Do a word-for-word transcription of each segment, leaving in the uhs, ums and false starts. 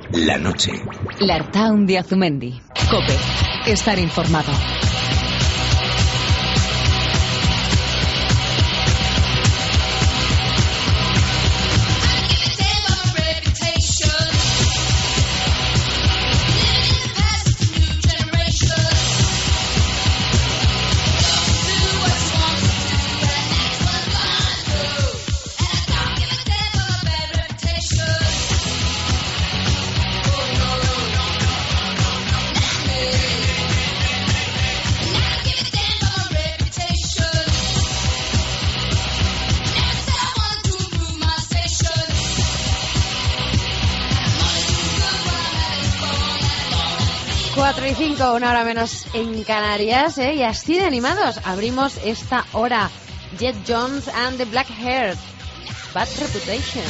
la noche. L'Artaun de Azumendi. COPE. Estar informado. cuatro y cinco, una hora menos en Canarias, ¿eh? Y así de animados abrimos esta hora. Jet Jones and the Black Hair, Bad Reputation.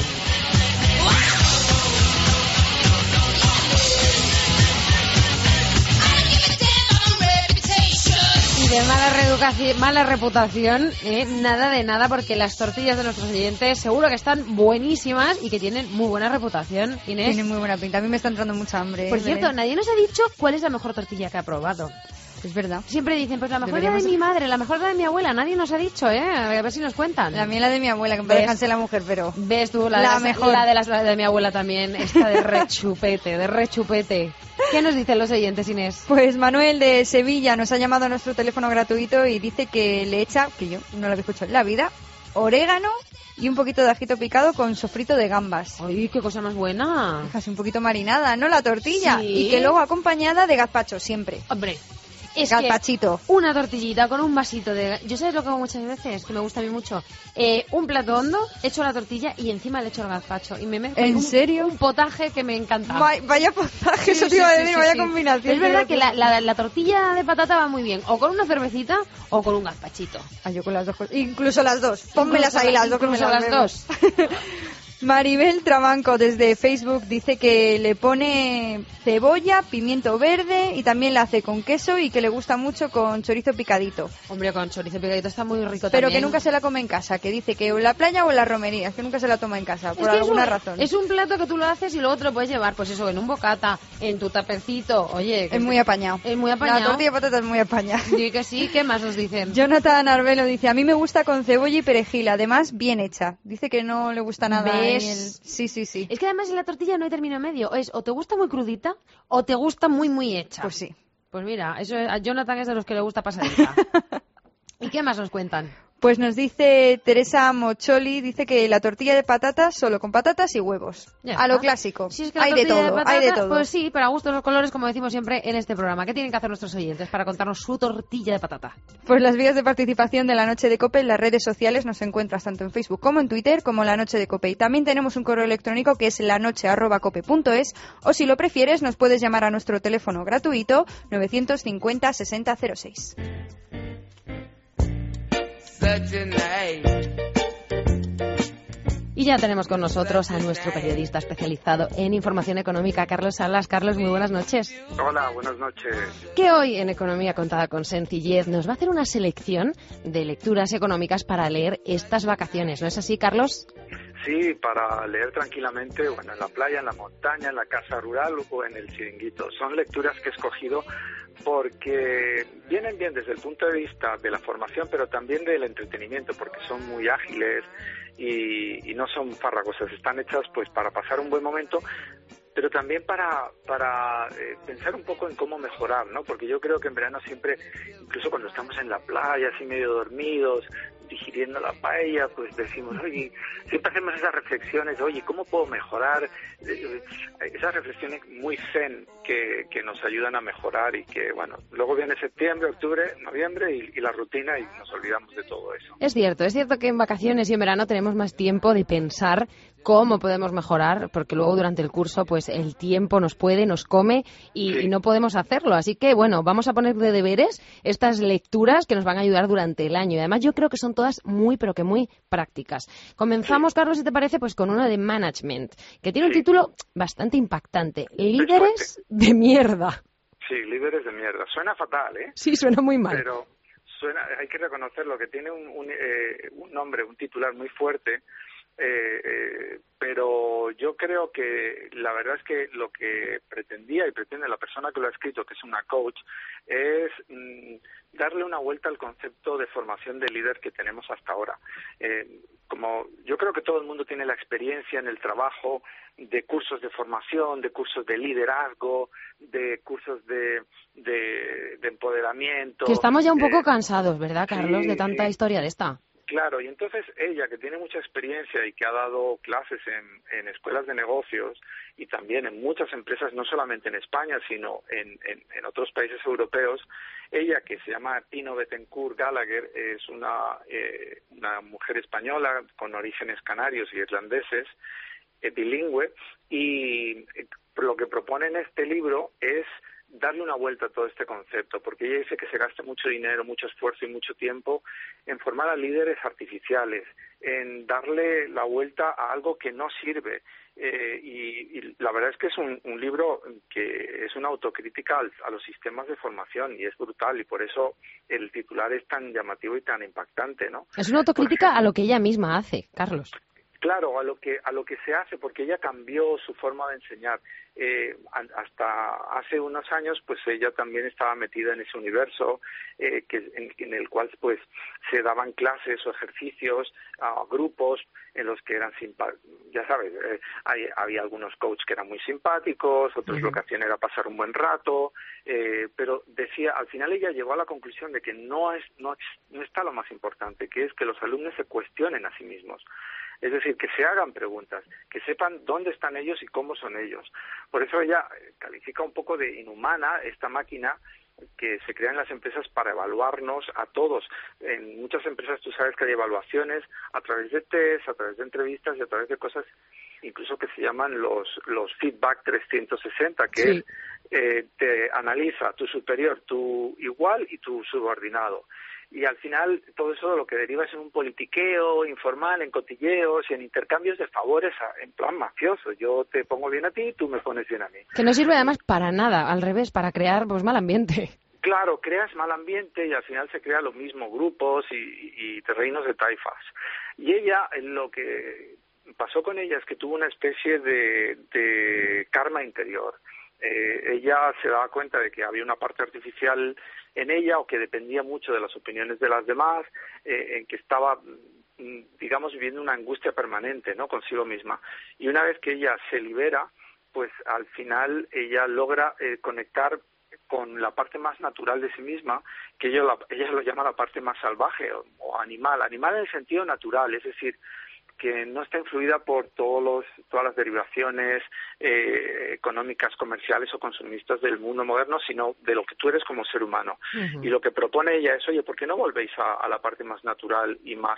Y de mala, reeducación, mala reputación, eh, nada de nada, porque las tortillas de nuestros oyentes seguro que están buenísimas y que tienen muy buena reputación, Inés. Tienen muy buena pinta, a mí me está entrando mucha hambre. Por ¿eh? cierto, Belén. nadie nos ha dicho cuál es la mejor tortilla que ha probado. Es verdad. Siempre dicen, pues la mejor Deberíamos... la de mi madre, la mejor la de mi abuela. Nadie nos ha dicho, ¿eh? A ver si nos cuentan. La mía la de mi abuela, que me dejanse la mujer, pero... Ves tú, la, la de, mejor. La de, las, la de mi abuela también, esta de rechupete, de rechupete. ¿Qué nos dicen los oyentes, Inés? Pues Manuel de Sevilla nos ha llamado a nuestro teléfono gratuito y dice que le echa, que yo no lo había escuchado en la vida, orégano y un poquito de ajito picado con sofrito de gambas. ¡Ay, qué cosa más buena! Casi un poquito marinada, ¿no? La tortilla. Sí. Y que luego acompañada de gazpacho, siempre. Hombre, es Gazpachito. que una tortillita con un vasito de... Yo sabes lo que hago muchas veces, que me gusta a mí mucho. Eh, un plato hondo, echo la tortilla y encima le echo el gazpacho. Y me mezclo ¿En un, serio? un potaje que me encanta. Vaya, vaya potaje, Sí, eso te iba sí, a sí, decir, sí, vaya sí. combinación. Es verdad que la, la, la tortilla de patata va muy bien, o con una cervecita o con un gazpachito. Ah, yo con las dos cosas. Incluso las dos. Pónmelas Incluso ahí la- las dos, que me incluso las las bebo. dos. Maribel Trabanco desde Facebook dice que le pone cebolla, pimiento verde y también la hace con queso y que le gusta mucho con chorizo picadito. Hombre, con chorizo picadito está muy rico Pero también. que nunca se la come en casa, que dice que o en la playa o en la romería, que nunca se la toma en casa, Es por que alguna es un, razón. Es un plato que tú lo haces y luego te lo puedes llevar, pues eso, en un bocata, en tu tapecito. Oye, que Es muy apañado. Es muy apañado. La tortilla de patata es muy apañada. Sí que sí, ¿qué más nos dicen? Jonathan Arbelo dice, a mí me gusta con cebolla y perejil, además bien hecha. Dice que no le gusta nada. ¿Ves? ahí el- Sí, sí, sí. Es que además en la tortilla no hay término medio. Es o te gusta muy crudita o te gusta muy, muy hecha. Pues sí. Pues mira, eso es- a Jonathan es de los que le gusta pasadita. ¿Y qué más nos cuentan? Pues nos dice Teresa Mocholi, dice que la tortilla de patatas solo con patatas y huevos. Ya A lo está. clásico. Si es que la hay de tortilla todo, patata, hay de todo. Pues sí, para gustos los colores, como decimos siempre en este programa. ¿Qué tienen que hacer nuestros oyentes para contarnos su tortilla de patata? Pues las vías de participación de la Noche de Cope en las redes sociales nos encuentras tanto en Facebook como en Twitter como La Noche de Cope. Y también tenemos un correo electrónico que es lanoche arroba cope punto es, o si lo prefieres nos puedes llamar a nuestro teléfono gratuito novecientos cincuenta sesenta cero seis. Y ya tenemos con nosotros a nuestro periodista especializado en información económica, Carlos Salas. Carlos, muy buenas noches. Hola, buenas noches. Que hoy en Economía Contada con Sencillez nos va a hacer una selección de lecturas económicas para leer estas vacaciones. ¿No es así, Carlos? Sí, para leer tranquilamente, bueno, en la playa, en la montaña, en la casa rural o en el chiringuito. Son lecturas que he escogido porque vienen bien desde el punto de vista de la formación, pero también del entretenimiento, porque son muy ágiles y, y no son farragosas. Están hechas pues para pasar un buen momento, pero también para para eh, pensar un poco en cómo mejorar, ¿no? Porque yo creo que en verano siempre, incluso cuando estamos en la playa, así medio dormidos, digiriendo la paella, pues decimos, oye, siempre hacemos esas reflexiones, oye, ¿cómo puedo mejorar? Esas reflexiones muy zen que, que nos ayudan a mejorar y que, bueno, luego viene septiembre, octubre, noviembre y, y la rutina y nos olvidamos de todo eso. Es cierto, es cierto que en vacaciones y en verano tenemos más tiempo de pensar cómo podemos mejorar, porque luego durante el curso pues el tiempo nos puede, nos come y, Sí. y no podemos hacerlo. Así que bueno, vamos a poner de deberes estas lecturas que nos van a ayudar durante el año. Y además yo creo que son todas muy, pero que muy prácticas. Comenzamos, Sí. Carlos, si te parece, pues con una de management, que tiene un Sí. título bastante impactante. Líderes de mierda. Sí, líderes de mierda. Suena fatal, ¿eh? Sí, suena muy mal. Pero suena, hay que reconocerlo, que tiene un, un, eh, un nombre, un titular muy fuerte, Eh, eh, pero yo creo que la verdad es que lo que pretendía y pretende la persona que lo ha escrito, que es una coach, es mm, darle una vuelta al concepto de formación de líder que tenemos hasta ahora. Eh, como yo creo que todo el mundo tiene la experiencia en el trabajo de cursos de formación, de cursos de liderazgo, de cursos de, de, de empoderamiento. Que estamos ya un poco eh, cansados, ¿verdad, Carlos, sí, de tanta sí. historia de esta? Claro, y entonces ella, que tiene mucha experiencia y que ha dado clases en, en escuelas de negocios y también en muchas empresas, no solamente en España, sino en, en, en otros países europeos, ella, que se llama Tino Bettencourt Gallagher, es una, eh, una mujer española con orígenes canarios y irlandeses, eh, bilingüe, y eh, lo que propone en este libro es darle una vuelta a todo este concepto, porque ella dice que se gasta mucho dinero, mucho esfuerzo y mucho tiempo en formar a líderes artificiales, en darle la vuelta a algo que no sirve. Eh, y, y la verdad es que es un, un libro que es una autocrítica al, a los sistemas de formación y es brutal, y por eso el titular es tan llamativo y tan impactante, ¿no? Es una autocrítica porque, a lo que ella misma hace, Carlos. Claro, a lo que a lo que se hace, porque ella cambió su forma de enseñar. Eh, hasta hace unos años, pues ella también estaba metida en ese universo, eh, que en, en el cual pues se daban clases o ejercicios a grupos en los que eran simpáticos. Ya sabes, eh, hay, había algunos coaches que eran muy simpáticos, otros uh-huh. lo que hacían era pasar un buen rato, eh, pero decía, al final ella llegó a la conclusión de que no es no no está lo más importante, que es que los alumnos se cuestionen a sí mismos. Es decir, que se hagan preguntas, que sepan dónde están ellos y cómo son ellos. Por eso ella califica un poco de inhumana esta máquina que se crea en las empresas para evaluarnos a todos. En muchas empresas tú sabes que hay evaluaciones a través de test, a través de entrevistas y a través de cosas incluso que se llaman los los feedback trescientos sesenta, que sí. es, eh, te analiza tu superior, tu igual y tu subordinado. Y al final todo eso lo que deriva es en un politiqueo informal, en cotilleos y en intercambios de favores a, en plan mafioso. Yo te pongo bien a ti, tú me pones bien a mí. Que no sirve además para nada, al revés, para crear pues mal ambiente. Claro, creas mal ambiente y al final se crea lo mismo, grupos y, y terrenos de taifas. Y ella, lo que pasó con ella es que tuvo una especie de, de karma interior. Eh, ella se daba cuenta de que había una parte artificial en ella o que dependía mucho de las opiniones de las demás, eh, en que estaba, digamos, viviendo una angustia permanente, ¿no?, consigo misma. Y una vez que ella se libera, pues al final ella logra eh, conectar con la parte más natural de sí misma, que ella, la, ella lo llama la parte más salvaje o, o animal, animal en el sentido natural, es decir, que no está influida por todos los, todas las derivaciones eh, económicas, comerciales o consumistas del mundo moderno, sino de lo que tú eres como ser humano. Uh-huh. Y lo que propone ella es, oye, ¿por qué no volvéis a, a la parte más natural y más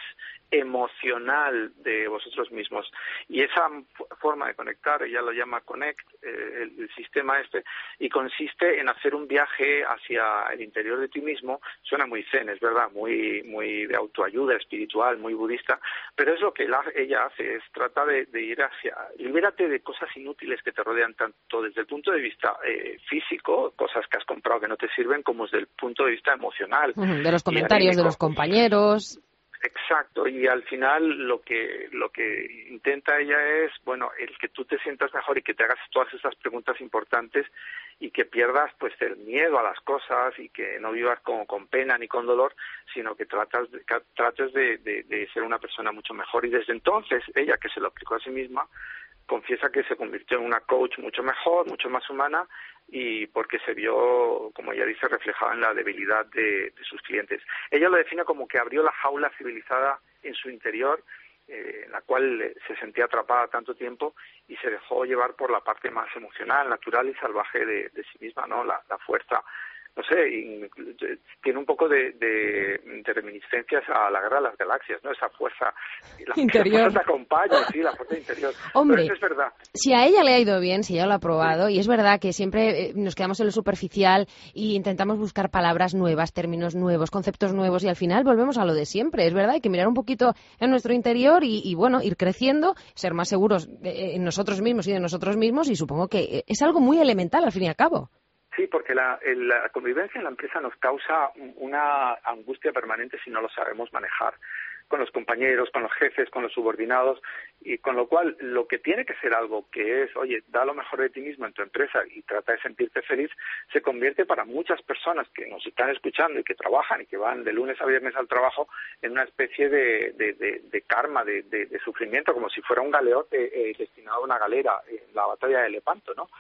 emocional de vosotros mismos? Y esa f- forma de conectar, ella lo llama Connect, eh, el, el sistema este, y consiste en hacer un viaje hacia el interior de ti mismo. Suena muy zen, es verdad, muy, muy de autoayuda espiritual, muy budista, pero es lo que la ella hace, es trata de, de ir hacia, libérate de cosas inútiles que te rodean tanto desde el punto de vista eh, físico, cosas que has comprado que no te sirven, como desde el punto de vista emocional. Uh-huh, de los comentarios de los compañeros. Exacto, y al final lo que lo que intenta ella es, bueno, el que tú te sientas mejor y que te hagas todas esas preguntas importantes y que pierdas pues el miedo a las cosas y que no vivas como con pena ni con dolor, sino que tratas de, que trates de, de, de ser una persona mucho mejor. Y desde entonces, ella, que se lo aplicó a sí misma, confiesa que se convirtió en una coach mucho mejor, mucho más humana, y porque se vio, como ella dice, reflejada en la debilidad de, de sus clientes. Ella lo define como que abrió la jaula civilizada en su interior, eh, en la cual se sentía atrapada tanto tiempo y se dejó llevar por la parte más emocional, natural y salvaje de, de sí misma, ¿no? La, la fuerza, no sé, y tiene un poco de, de, de reminiscencias a la Guerra de las Galaxias, ¿no? Esa fuerza, la, interior. La fuerza te acompaña, sí, la fuerza interior. Hombre, pero eso es verdad. Si a ella le ha ido bien, si ella lo ha probado, sí. Y es verdad que siempre nos quedamos en lo superficial y intentamos buscar palabras nuevas, términos nuevos, conceptos nuevos, y al final volvemos a lo de siempre. Es verdad, hay que mirar un poquito en nuestro interior y, y bueno, ir creciendo, ser más seguros de, en nosotros mismos y de nosotros mismos, y supongo que es algo muy elemental al fin y al cabo. Sí, porque la, la convivencia en la empresa nos causa una angustia permanente si no lo sabemos manejar. con los compañeros, con los jefes, con los subordinados, y con lo cual lo que tiene que ser algo que es, oye, da lo mejor de ti mismo en tu empresa y trata de sentirte feliz, se convierte para muchas personas que nos están escuchando y que trabajan y que van de lunes a viernes al trabajo en una especie de, de, de, de karma, de, de, de sufrimiento, como si fuera un galeote eh, destinado a una galera en la batalla de Lepanto, ¿no?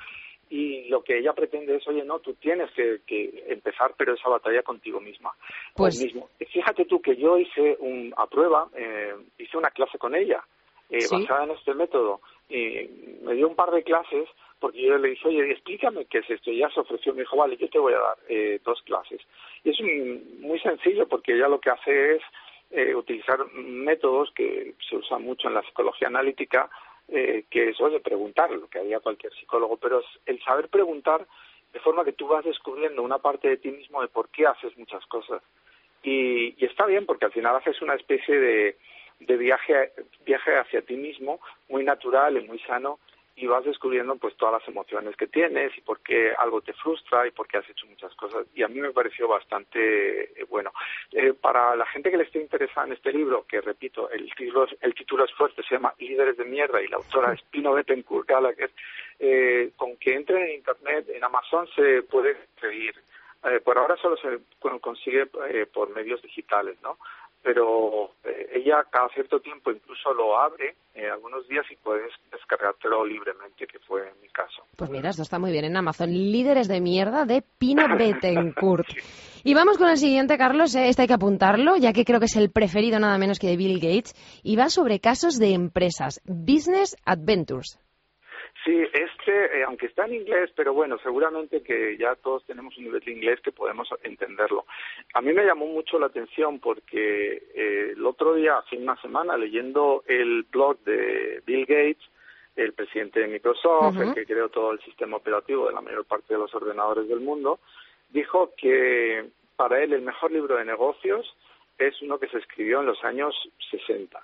Y lo que ella pretende es, oye, no, tú tienes que, que empezar, pero esa batalla contigo misma. Pues mismo. Fíjate tú que yo hice un, a prueba, eh, hice una clase con ella, eh, ¿Sí? basada en este método. Y me dio un par de clases, porque yo le dije, oye, explícame qué es esto. Y ella se ofreció, me dijo, vale, yo te voy a dar eh, dos clases. Y es un, muy sencillo, porque ella lo que hace es eh, utilizar métodos que se usan mucho en la psicología analítica, Eh, que es, oye, preguntar, lo que haría cualquier psicólogo, pero es el saber preguntar de forma que tú vas descubriendo una parte de ti mismo de por qué haces muchas cosas. Y, y está bien, porque al final haces una especie de, de viaje, viaje hacia ti mismo, muy natural y muy sano, y vas descubriendo pues todas las emociones que tienes y por qué algo te frustra y por qué has hecho muchas cosas. Y a mí me pareció bastante eh, bueno. Eh, para la gente que le esté interesada en este libro, que repito, el título, el título es fuerte, se llama Líderes de Mierda y la autora es Pino Bettencourt Gallagher, eh, con que entren en Internet, en Amazon se puede seguir. Eh, por ahora solo se consigue eh, por medios digitales, ¿no? Pero eh, ella cada cierto tiempo incluso lo abre eh, algunos días y puedes descargártelo libremente, que fue en mi caso. Pues mira, esto está muy bien en Amazon. Líderes de mierda de Pino Bettencourt. Sí. Y vamos con el siguiente, Carlos. Eh, este hay que apuntarlo, ya que creo que es el preferido nada menos que de Bill Gates. Y va sobre casos de empresas. Business Adventures. Sí, este, eh, aunque está en inglés, pero bueno, seguramente que ya todos tenemos un nivel de inglés que podemos entenderlo. A mí me llamó mucho la atención porque eh, el otro día, hace una semana, leyendo el blog de Bill Gates, el presidente de Microsoft, uh-huh. el que creó todo el sistema operativo de la mayor parte de los ordenadores del mundo, dijo que para él el mejor libro de negocios es uno que se escribió en los años sesenta.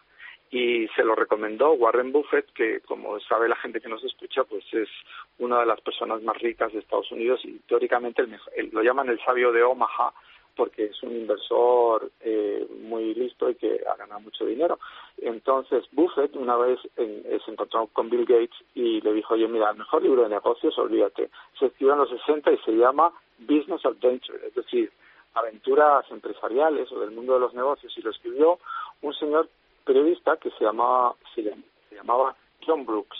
Y se lo recomendó Warren Buffett, que como sabe la gente que nos escucha, pues es una de las personas más ricas de Estados Unidos y teóricamente el mejor, el, lo llaman el sabio de Omaha, porque es un inversor eh, muy listo y que ha ganado mucho dinero. Entonces Buffett una vez en, se encontró con Bill Gates y le dijo, oye, mira, el mejor libro de negocios, olvídate, se escribió en los sesenta y se llama Business Adventure, es decir, aventuras empresariales o del mundo de los negocios, y lo escribió un señor periodista que se llamaba, se, se llamaba John Brooks.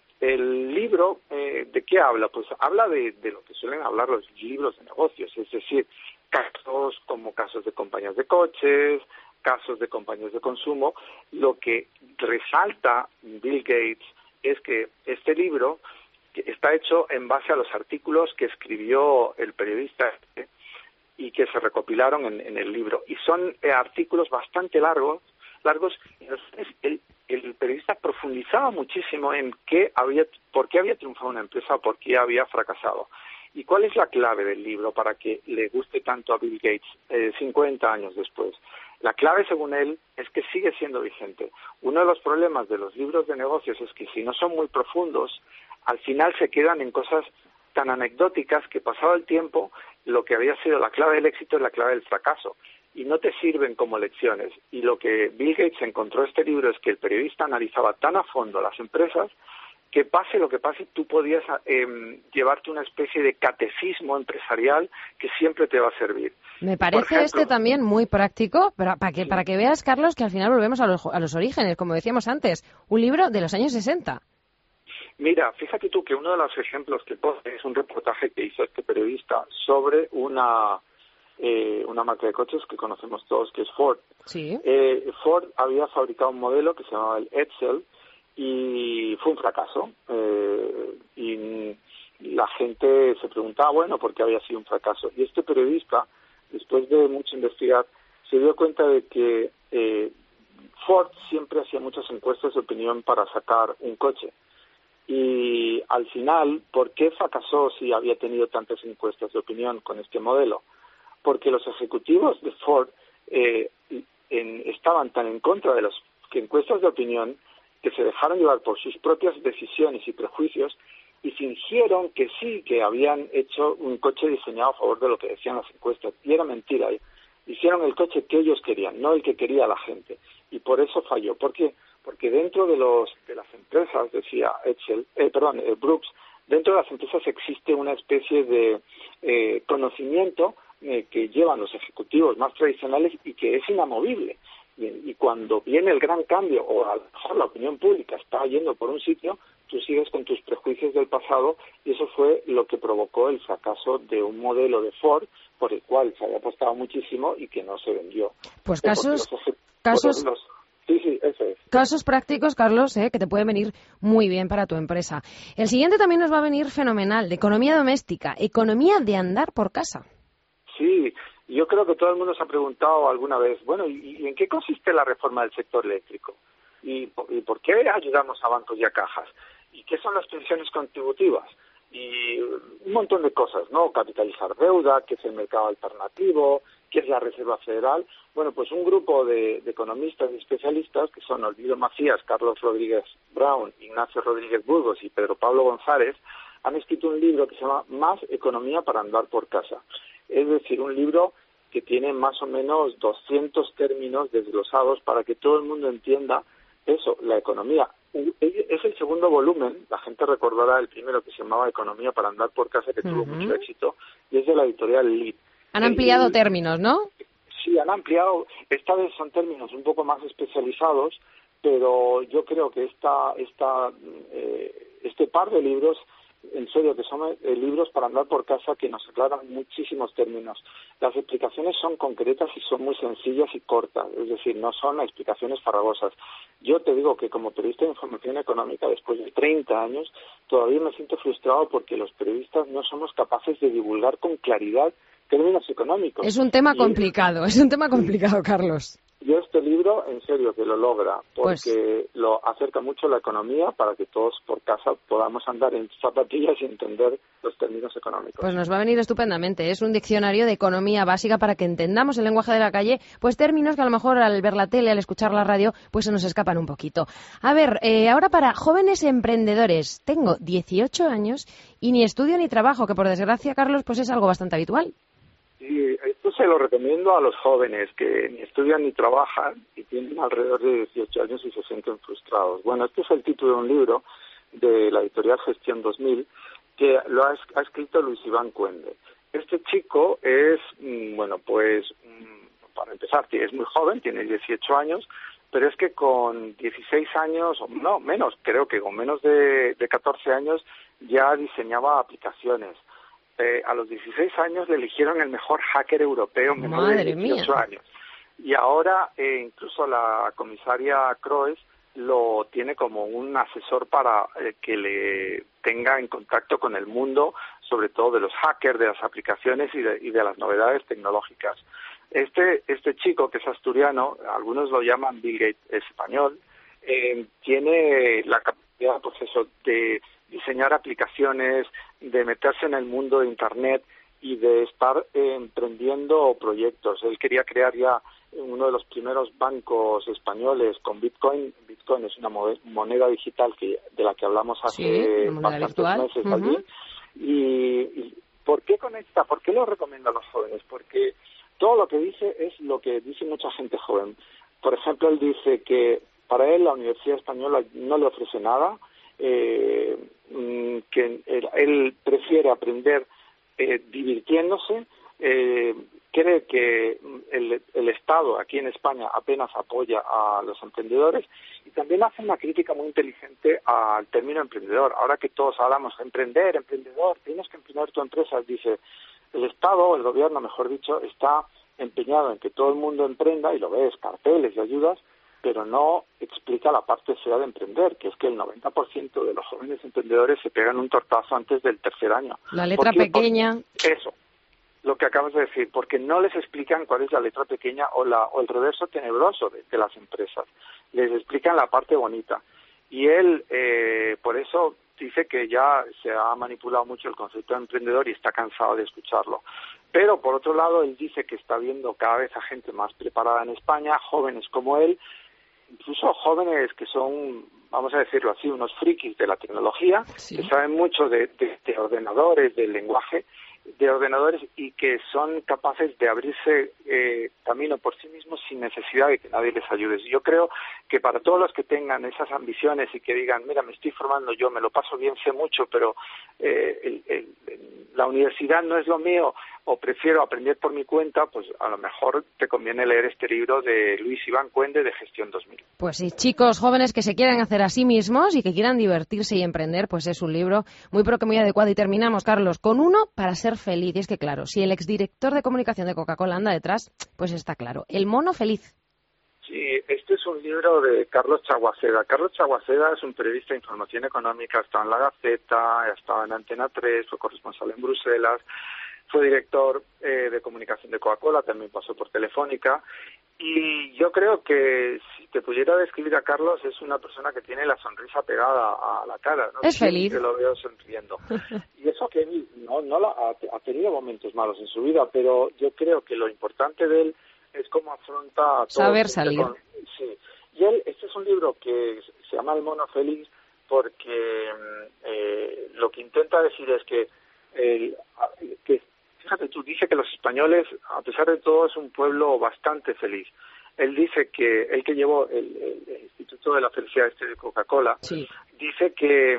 El libro, eh, ¿de qué habla? Pues habla de, de lo que suelen hablar los libros de negocios, es decir, casos como casos de compañías de coches, casos de compañías de consumo. Lo que resalta Bill Gates es que este libro está hecho en base a los artículos que escribió el periodista este y que se recopilaron en, en el libro. Y son eh, artículos bastante largos, largos, el, el periodista profundizaba muchísimo en qué había, por qué había triunfado una empresa o por qué había fracasado. ¿Y cuál es la clave del libro para que le guste tanto a Bill Gates eh, cincuenta años después? La clave, según él, es que sigue siendo vigente. Uno de los problemas de los libros de negocios es que si no son muy profundos, al final se quedan en cosas tan anecdóticas que pasado el tiempo, lo que había sido la clave del éxito es la clave del fracaso. Y no te sirven como lecciones. Y lo que Bill Gates encontró en este libro es que el periodista analizaba tan a fondo las empresas que pase lo que pase, tú podías eh, llevarte una especie de catecismo empresarial que siempre te va a servir. Me parece ejemplo, este también muy práctico, para, para, que, sí. para que veas, Carlos, que al final volvemos a los, a los orígenes, como decíamos antes, un libro de los años sesenta. Mira, fíjate tú que uno de los ejemplos que pone es un reportaje que hizo este periodista sobre una... Eh, una marca de coches que conocemos todos, que es Ford. Sí. Eh, Ford había fabricado un modelo que se llamaba el Edsel y fue un fracaso. Eh, y la gente se preguntaba, bueno, ¿por qué había sido un fracaso? Y este periodista, después de mucho investigar, se dio cuenta de que eh, Ford siempre hacía muchas encuestas de opinión para sacar un coche. Y al final, ¿por qué fracasó si había tenido tantas encuestas de opinión con este modelo? Porque los ejecutivos de Ford eh, en, estaban tan en contra de las encuestas de opinión que se dejaron llevar por sus propias decisiones y prejuicios y fingieron que sí, que habían hecho un coche diseñado a favor de lo que decían las encuestas. Y era mentira. Hicieron el coche que ellos querían, no el que quería la gente. y por eso falló. ¿Por qué? Porque dentro de los de las empresas, decía Excel, eh, perdón, eh, Brooks, dentro de las empresas existe una especie de eh, conocimiento eh, que llevan los ejecutivos más tradicionales y que es inamovible. Y, y cuando viene el gran cambio, o a lo mejor la opinión pública está yendo por un sitio, tú sigues con tus prejuicios del pasado, y eso fue lo que provocó el fracaso de un modelo de Ford por el cual se había apostado muchísimo y que no se vendió. Pues Eh, casos, porque los eje- casos, los- sí, sí, eso es. casos prácticos, Carlos, eh, que te pueden venir muy bien para tu empresa. El siguiente también nos va a venir fenomenal, de economía doméstica, economía de andar por casa. Sí, yo creo que todo el mundo se ha preguntado alguna vez, bueno, ¿y, y en qué consiste la reforma del sector eléctrico? ¿Y, ¿Y por qué ayudamos a bancos y a cajas? ¿Y qué son las pensiones contributivas? Y un montón de cosas, ¿no? Capitalizar deuda, qué es el mercado alternativo, qué es la Reserva Federal. Bueno, pues un grupo de, de economistas y especialistas, que son Olvido Macías, Carlos Rodríguez Brown, Ignacio Rodríguez Burgos y Pedro Pablo González, han escrito un libro que se llama Más economía para andar por casa. Es decir, un libro que tiene más o menos doscientos términos desglosados para que todo el mundo entienda eso, la economía. Es el segundo volumen, la gente recordará el primero que se llamaba Economía para andar por casa, que tuvo Uh-huh. mucho éxito, y es de la editorial Lead. Han ampliado El- términos, ¿no? Sí, han ampliado, esta vez son términos un poco más especializados, pero yo creo que esta, esta, eh, este par de libros, en serio, que son eh, libros para andar por casa que nos aclaran muchísimos términos. Las explicaciones son concretas y son muy sencillas y cortas, es decir, no son explicaciones farragosas. Yo te digo que como periodista de información económica, después de treinta años, todavía me siento frustrado porque los periodistas no somos capaces de divulgar con claridad términos económicos. Es un tema Y- complicado, es un tema complicado, Carlos. Yo este libro, en serio, que lo logra, porque Pues- lo acerca mucho a la economía para que todos por casa podamos andar en zapatillas y entender los términos económicos. Pues nos va a venir estupendamente. Es un diccionario de economía básica para que entendamos el lenguaje de la calle, pues términos que a lo mejor al ver la tele, al escuchar la radio, pues se nos escapan un poquito. A ver, eh, ahora para jóvenes emprendedores. Tengo dieciocho años y ni estudio ni trabajo, que por desgracia, Carlos, pues es algo bastante habitual. Sí, esto se lo recomiendo a los jóvenes que ni estudian ni trabajan y tienen alrededor de dieciocho años y se sienten frustrados. Bueno, este es el título de un libro de la editorial Gestión dos mil que lo ha, es- ha escrito Luis Iván Cuende. Este chico es, mm, bueno, pues, mm, para empezar, es muy joven, tiene dieciocho años, pero es que con dieciséis años, o no, menos, creo que con menos de, de catorce años ya diseñaba aplicaciones. Eh, a los dieciséis años le eligieron el mejor hacker europeo menor Madre de dieciocho mía. años. Y ahora eh, incluso la comisaria Kroes lo tiene como un asesor para eh, que le tenga en contacto con el mundo, sobre todo de los hackers, de las aplicaciones y de, y de las novedades tecnológicas. Este, este chico, que es asturiano, algunos lo llaman Bill Gates español, eh, tiene la capacidad, pues eso, de diseñar aplicaciones, de meterse en el mundo de Internet y de estar eh, emprendiendo proyectos. Él quería crear ya uno de los primeros bancos españoles con Bitcoin. Bitcoin es una mo- moneda digital que de la que hablamos hace Sí, una moneda bastantes virtual. meses Ujú. allí. Y, y ¿por qué conecta? ¿Por qué lo recomiendo a los jóvenes? Porque todo lo que dice es lo que dice mucha gente joven. Por ejemplo, él dice que para él la Universidad Española no le ofrece nada, eh, mm, que él, él prefiere aprender eh, divirtiéndose, eh, cree que el, el Estado aquí en España apenas apoya a los emprendedores y también hace una crítica muy inteligente al término emprendedor. Ahora que todos hablamos de emprender, emprendedor, tienes que emprender tu empresa, dice, el Estado, el gobierno, mejor dicho, está empeñado en que todo el mundo emprenda, y lo ves, carteles y ayudas, pero no explica la parte fea de emprender, que es que el noventa por ciento de los jóvenes emprendedores se pegan un tortazo antes del tercer año. La letra ¿Por qué? Por- pequeña. Eso, lo que acabas de decir, porque no les explican cuál es la letra pequeña o, la, o el reverso tenebroso de, de las empresas. Les explican la parte bonita. Y él, eh, por eso, dice que ya se ha manipulado mucho el concepto de emprendedor y está cansado de escucharlo. Pero, por otro lado, él dice que está viendo cada vez a gente más preparada en España, jóvenes como él, incluso jóvenes que son, vamos a decirlo así, unos frikis de la tecnología, Sí. que saben mucho de, de, de ordenadores, del lenguaje, de ordenadores y que son capaces de abrirse eh, camino por sí mismos sin necesidad de que nadie les ayude. Yo creo que para todos los que tengan esas ambiciones y que digan, mira, me estoy formando yo, me lo paso bien, sé mucho, pero eh, el, el, la universidad no es lo mío, o prefiero aprender por mi cuenta, pues a lo mejor te conviene leer este libro de Luis Iván Cuende, de Gestión dos mil. Pues sí, chicos jóvenes que se quieran hacer a sí mismos y que quieran divertirse y emprender, pues es un libro muy pero que muy adecuado. Y terminamos, Carlos, con uno para ser feliz. Y es que claro, si el exdirector de comunicación de Coca-Cola anda detrás, pues está claro, el mono feliz. Sí, este es un libro de Carlos Chaguaceda. Carlos Chaguaceda es un periodista de información económica, ha estado en La Gaceta, ha estado en Antena tres, fue corresponsal en Bruselas, fue director eh, de comunicación de Coca-Cola, también pasó por Telefónica, y yo creo que si te pudiera describir a Carlos, es una persona que tiene la sonrisa pegada a la cara, ¿no? Es feliz. Que lo veo sonriendo. Y eso que no, no la, ha, ha tenido momentos malos en su vida, pero yo creo que lo importante de él es cómo afronta a todo. Saber salir. Con, sí. Y él, este es un libro que se llama El mono feliz porque eh, lo que intenta decir es que, el, que fíjate tú, dice que los españoles, a pesar de todo, es un pueblo bastante feliz. Él dice que, él que llevó el, el, el Instituto de la Felicidad este de Coca-Cola, sí. dice que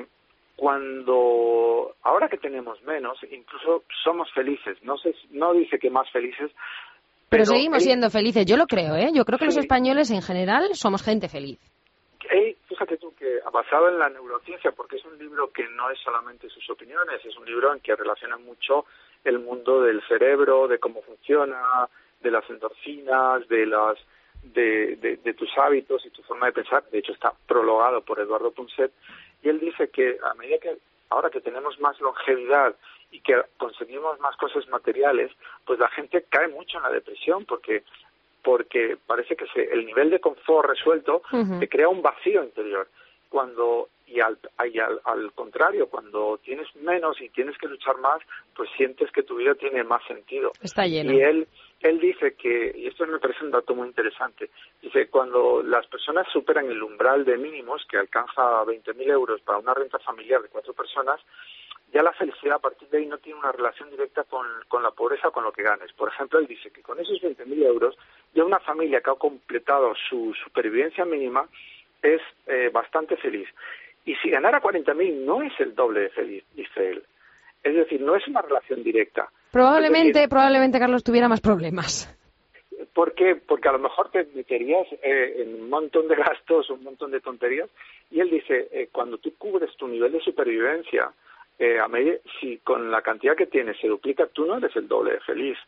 cuando, ahora que tenemos menos, incluso somos felices. No sé, no dice que más felices, pero, pero seguimos él, siendo felices. Yo lo creo, ¿eh? Yo creo que sí. Los españoles en general somos gente feliz. Él, fíjate tú que basado en la neurociencia, porque es un libro que no es solamente sus opiniones, es un libro en que relaciona mucho el mundo del cerebro, de cómo funciona, de las endorfinas, de las de, de, de tus hábitos y tu forma de pensar. De hecho, está prologado por Eduardo Punset, y él dice que a medida que ahora que tenemos más longevidad y que conseguimos más cosas materiales, pues la gente cae mucho en la depresión porque porque parece que se, el nivel de confort resuelto uh-huh. te crea un vacío interior. Cuando y al, y al, al contrario, cuando tienes menos y tienes que luchar más, pues sientes que tu vida tiene más sentido. Está lleno. Y él él dice que, y esto me parece un dato muy interesante, dice cuando las personas superan el umbral de mínimos, que alcanza veinte mil euros para una renta familiar de cuatro personas, ya la felicidad a partir de ahí no tiene una relación directa con, con la pobreza o con lo que ganes. Por ejemplo, él dice que con esos veinte mil euros, ya una familia que ha completado su supervivencia mínima es eh, bastante feliz. Y si ganara cuarenta mil no es el doble de feliz, dice él. Es decir, no es una relación directa. Probablemente, decir, probablemente Carlos tuviera más problemas. ¿Por qué? Porque a lo mejor te meterías eh, en un montón de gastos, un montón de tonterías. Y él dice, eh, cuando tú cubres tu nivel de supervivencia, eh, a medida, si con la cantidad que tienes se duplica, tú no eres el doble de feliz.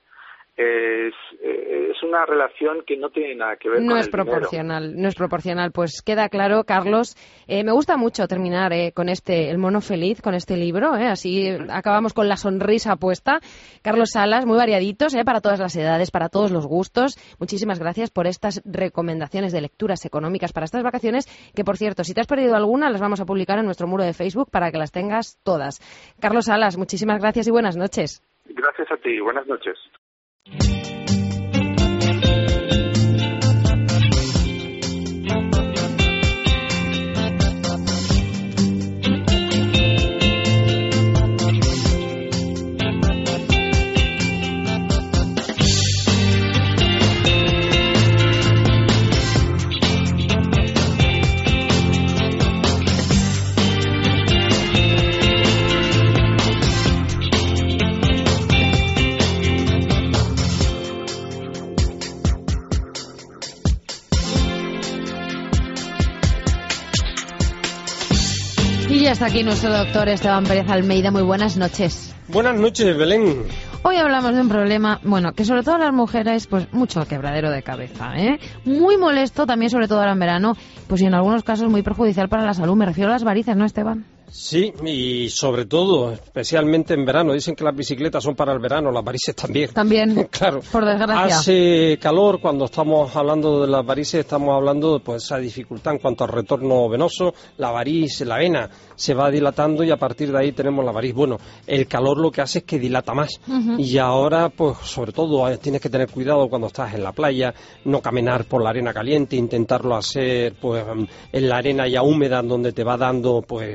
Es, eh, es una relación que no tiene nada que ver no con es el proporcional, dinero. No es proporcional. Pues queda claro, Carlos. Eh, me gusta mucho terminar eh, con este El mono feliz, con este libro. Eh, así acabamos con la sonrisa puesta. Carlos Salas, muy variaditos, eh, para todas las edades, para todos los gustos. Muchísimas gracias por estas recomendaciones de lecturas económicas para estas vacaciones, que por cierto, si te has perdido alguna, las vamos a publicar en nuestro muro de Facebook para que las tengas todas. Carlos Salas, muchísimas gracias y buenas noches. Gracias a ti, buenas noches. Y ya está aquí nuestro doctor Esteban Pérez Almeida. Muy buenas noches. Buenas noches, Belén. Hoy hablamos de un problema, bueno, que sobre todo a las mujeres, pues mucho quebradero de cabeza, ¿eh? Muy molesto también, sobre todo ahora en verano, pues y en algunos casos muy perjudicial para la salud. Me refiero a las varices, ¿no, Esteban? Sí, y sobre todo, especialmente en verano. Dicen que las bicicletas son para el verano, las varices también. También, claro. Por desgracia. Hace calor, cuando estamos hablando de las varices, estamos hablando de pues, esa dificultad en cuanto al retorno venoso. La variz, la vena, se va dilatando y a partir de ahí tenemos la variz. Bueno, el calor lo que hace es que dilata más. Uh-huh. Y ahora, pues sobre todo, tienes que tener cuidado cuando estás en la playa, no caminar por la arena caliente, intentarlo hacer pues en la arena ya húmeda, donde te va dando, pues fíjate,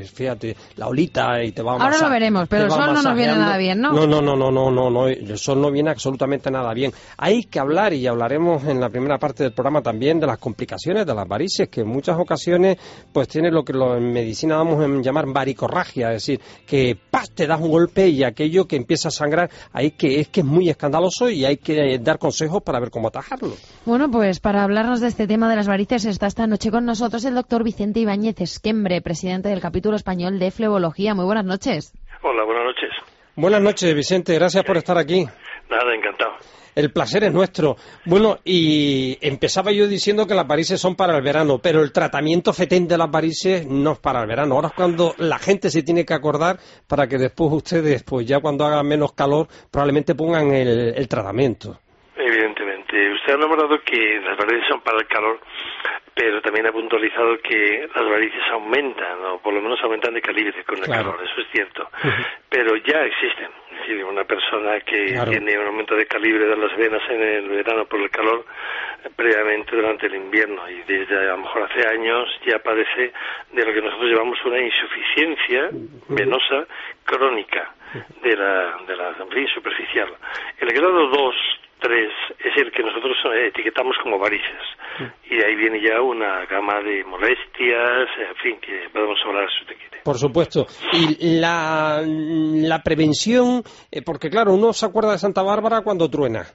te, la olita y te va a Ahora masa, lo veremos, pero el sol no nos viene nada bien, ¿no? No, no, no, no, no, no, no, el sol no viene absolutamente nada bien. Hay que hablar, y hablaremos en la primera parte del programa también, de las complicaciones de las varices, que en muchas ocasiones pues tiene lo que lo, en medicina vamos a llamar varicorragia, es decir, que ¡paz! Te das un golpe y aquello que empieza a sangrar, ahí que es que es muy escandaloso y hay que dar consejos para ver cómo atajarlo. Bueno, pues para hablarnos de este tema de las varices está esta noche con nosotros el doctor Vicente Ibáñez Esquembre, presidente del capítulo español de Flebología. Muy buenas noches. Hola, buenas noches. Buenas noches, Vicente, gracias por estar aquí. Nada, encantado. El placer es nuestro. Bueno, y empezaba yo diciendo que las varices son para el verano, pero el tratamiento fetén de las varices no es para el verano. Ahora es cuando la gente se tiene que acordar para que después ustedes, pues ya cuando haga menos calor, probablemente pongan el, el tratamiento. Evidentemente. Usted ha nombrado que las varices son para el calor, pero también ha puntualizado que las varices aumentan, o por lo menos aumentan de calibre con el claro. calor, eso es cierto. Uh-huh. Pero ya existen. Es decir, una persona que claro. tiene un aumento de calibre de las venas en el verano por el calor, previamente durante el invierno, y desde a lo mejor hace años ya padece de lo que nosotros llamamos una insuficiencia uh-huh. venosa crónica de la, de la en fin, superficial. El grado dos, tres es el que nosotros etiquetamos como varices, y de ahí viene ya una gama de molestias, en fin, que podemos hablar si usted quiere. Por supuesto. Y la, la prevención, eh, porque claro, uno se acuerda de Santa Bárbara cuando truena.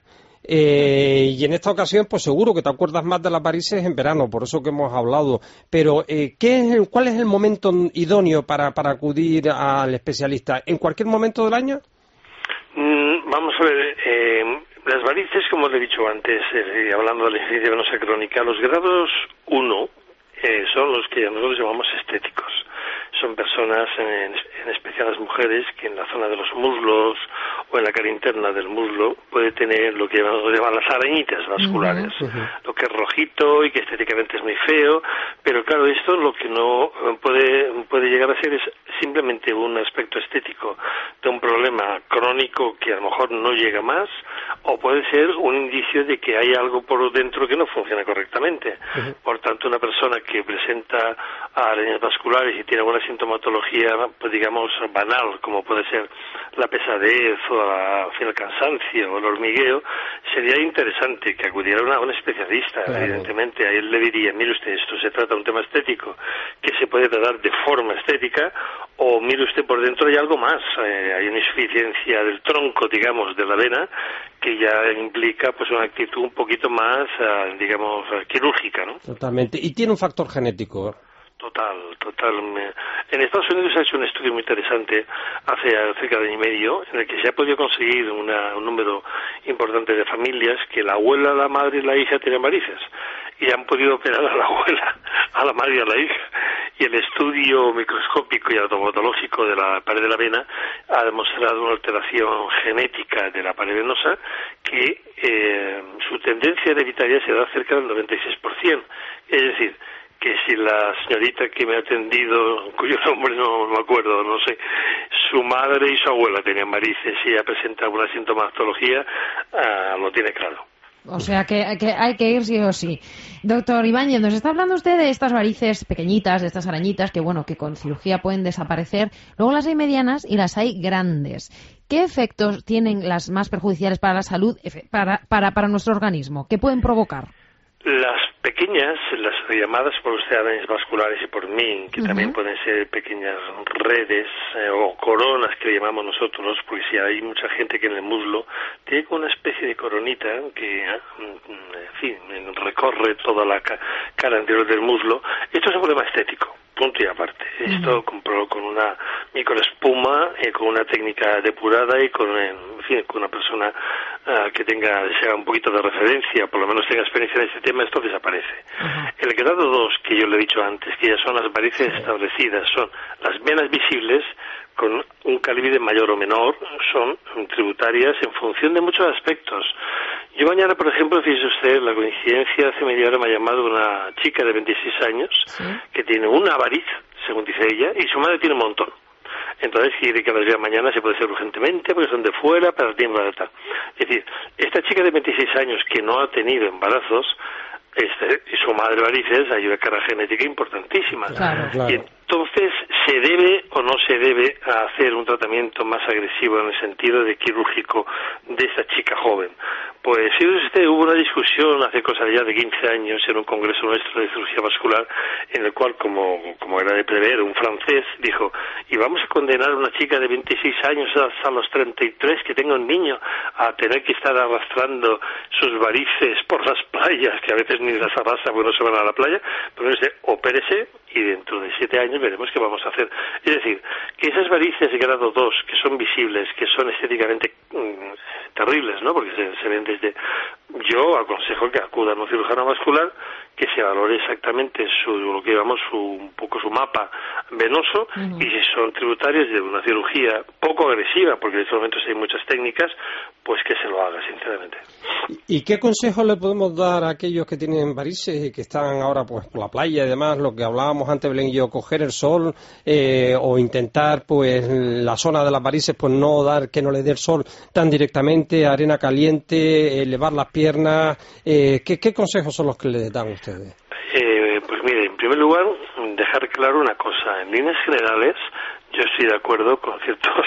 Eh, y en esta ocasión, pues seguro que te acuerdas más de las varices en verano, por eso que hemos hablado. Pero, eh, ¿qué es el, ¿cuál es el momento idóneo para, para acudir al especialista? ¿En cualquier momento del año? Mm, vamos a ver, eh, las varices, como le he dicho antes, eh, hablando de la insuficiencia venosa crónica, los grados uno eh, son los que nosotros llamamos estéticos. Son personas, en, en especial las mujeres, que en la zona de los muslos o en la cara interna del muslo puede tener lo que llaman, llaman las arañitas vasculares, uh-huh, uh-huh. lo que es rojito y que estéticamente es muy feo, pero claro, esto lo que no puede, puede llegar a ser es simplemente un aspecto estético de un problema crónico que a lo mejor no llega más, o puede ser un indicio de que hay algo por dentro que no funciona correctamente. Uh-huh. Por tanto, una persona que presenta arañas vasculares y tiene alguna sintomatología, pues digamos, banal, como puede ser la pesadez o la, en fin, el cansancio o el hormigueo, sería interesante que acudiera a una, un especialista, claro. Evidentemente. A él le diría, mire usted, esto se trata de un tema estético que se puede tratar de forma estética, o mire usted, por dentro hay algo más, eh, hay una insuficiencia del tronco, digamos, de la vena, que ya implica pues una actitud un poquito más, uh, digamos, uh, quirúrgica, ¿no? Totalmente. Y tiene un factor genético. Total, total. En Estados Unidos se ha hecho un estudio muy interesante hace cerca de año y medio en el que se ha podido conseguir una, un número importante de familias que la abuela, la madre y la hija tienen varices, y han podido operar a la abuela, a la madre y a la hija. Y el estudio microscópico y automatológico de la pared de la vena ha demostrado una alteración genética de la pared venosa que eh, su tendencia hereditaria se da cerca del noventa y seis por ciento. Es decir, que si la señorita que me ha atendido, cuyo nombre no me acuerdo, no sé, su madre y su abuela tenían varices y ella presenta alguna sintomatología, uh, lo tiene claro. O sea que, que hay que ir sí o sí. Doctor Ibáñez, nos está hablando usted de estas varices pequeñitas, de estas arañitas, que bueno, que con cirugía pueden desaparecer. Luego las hay medianas y las hay grandes. ¿Qué efectos tienen las más perjudiciales para la salud, para, para, para nuestro organismo? ¿Qué pueden provocar? Las pequeñas, las llamadas por usted arañas vasculares y por mí, que uh-huh. también pueden ser pequeñas redes eh, o coronas que llamamos nosotros, porque si hay mucha gente que en el muslo tiene una especie de coronita que, en fin, recorre toda la ca- cara anterior del muslo. Esto es un problema estético, punto y aparte. Uh-huh. Esto con, con una microespuma, eh, con una técnica depurada y con, en fin, con una persona uh, que tenga sea un poquito de referencia, por lo menos tenga experiencia en este tema, esto desaparece. Uh-huh. El grado dos, que yo le he dicho antes, que ya son las varices uh-huh. establecidas, son las venas visibles con un calibre mayor o menor, son tributarias en función de muchos aspectos. Yo mañana, por ejemplo, fíjese usted, la coincidencia hace media hora me ha llamado una chica de veintiséis años ¿sí? que tiene una variz, según dice ella, y su madre tiene un montón. Entonces quiere que las vea mañana, se puede hacer urgentemente, porque son de fuera, para el tiempo de tal. Es decir, esta chica de veintiséis años que no ha tenido embarazos, este, y su madre varices, hay una carga genética importantísima. Claro, claro. Y, Entonces, ¿se debe o no se debe hacer un tratamiento más agresivo en el sentido de quirúrgico de esta chica joven? Pues si usted, hubo una discusión hace cosa ya de quince años en un congreso nuestro de cirugía vascular, en el cual, como, como era de prever, un francés dijo, y vamos a condenar a una chica de veintiséis años hasta los treinta y tres que tenga un niño a tener que estar arrastrando sus varices por las playas, que a veces ni las arrastra porque no se van a la playa, pero es de opérese y dentro de siete años veremos qué vamos a hacer. Es decir, que esas varices de grado dos, que son visibles, que son estéticamente mmm, terribles, ¿no? Porque se, se ven desde... Yo aconsejo que acudan a un cirujano vascular, que se valore exactamente su, lo que llamamos su, un poco su mapa venoso, uh-huh. y si son tributarios de una cirugía poco agresiva, porque en estos momentos hay muchas técnicas, pues que se lo haga, sinceramente. ¿Y qué consejo le podemos dar a aquellos que tienen varices y que están ahora pues por la playa y demás, lo que hablábamos antes, Belén y yo, coger el sol eh, o intentar pues la zona de las varices, pues no dar, que no le dé el sol tan directamente, arena caliente, elevar las piernas? Eh, ¿qué, ¿Qué consejos son los que le dan ustedes? Eh, pues mire, en primer lugar, dejar claro una cosa. En líneas generales, yo estoy de acuerdo con ciertos